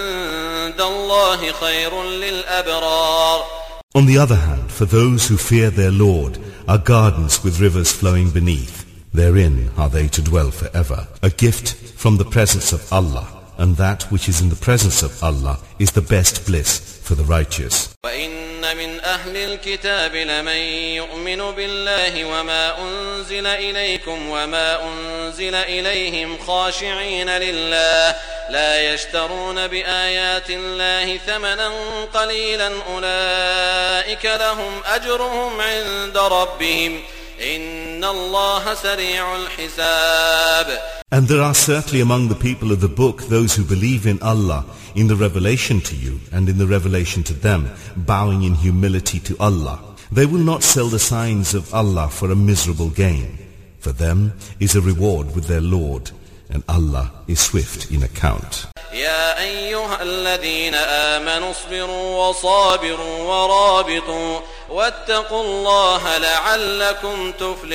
عند الله خير للأبرار. On the other hand, for those who fear their Lord are gardens with rivers flowing beneath. Therein are they to dwell forever. A gift from the presence of Allah. And that which is in the presence of Allah is the best bliss for the righteous. وَإِنَّ مِنْ أَهْلِ الْكِتَابِ لَمَنْ يُؤْمِنُ بِاللَّهِ وَمَا أُنْزِلَ إِلَيْكُمْ وَمَا أُنْزِلَ إِلَيْهِمْ خَاشِعِينَ لِلَّهِ لَا يَشْتَرُونَ بِآيَاتِ اللَّهِ ثَمَنًا قَلِيلًا أُولَئِكَ لَهُمْ أَجْرُهُمْ عِنْدَ رَبِّهِمْ إِنَّ اللَّهَ سَرِيعُ الْحِسَابِ. And there are certainly among the people of the book those who believe in Allah, in the revelation to you and in the revelation to them, bowing in humility to Allah. They will not sell the signs of Allah for a miserable gain. For them is a reward with their Lord, and Allah is swift in account. يا أيها الذين آمنوا اصبروا وصابروا ورابطوا واتقوا الله لعلكم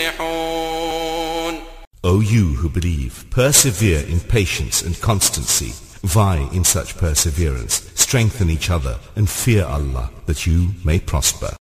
تفلحون. O you who believe, persevere in patience and constancy, vie in such perseverance, strengthen each other, and fear Allah, that you may prosper.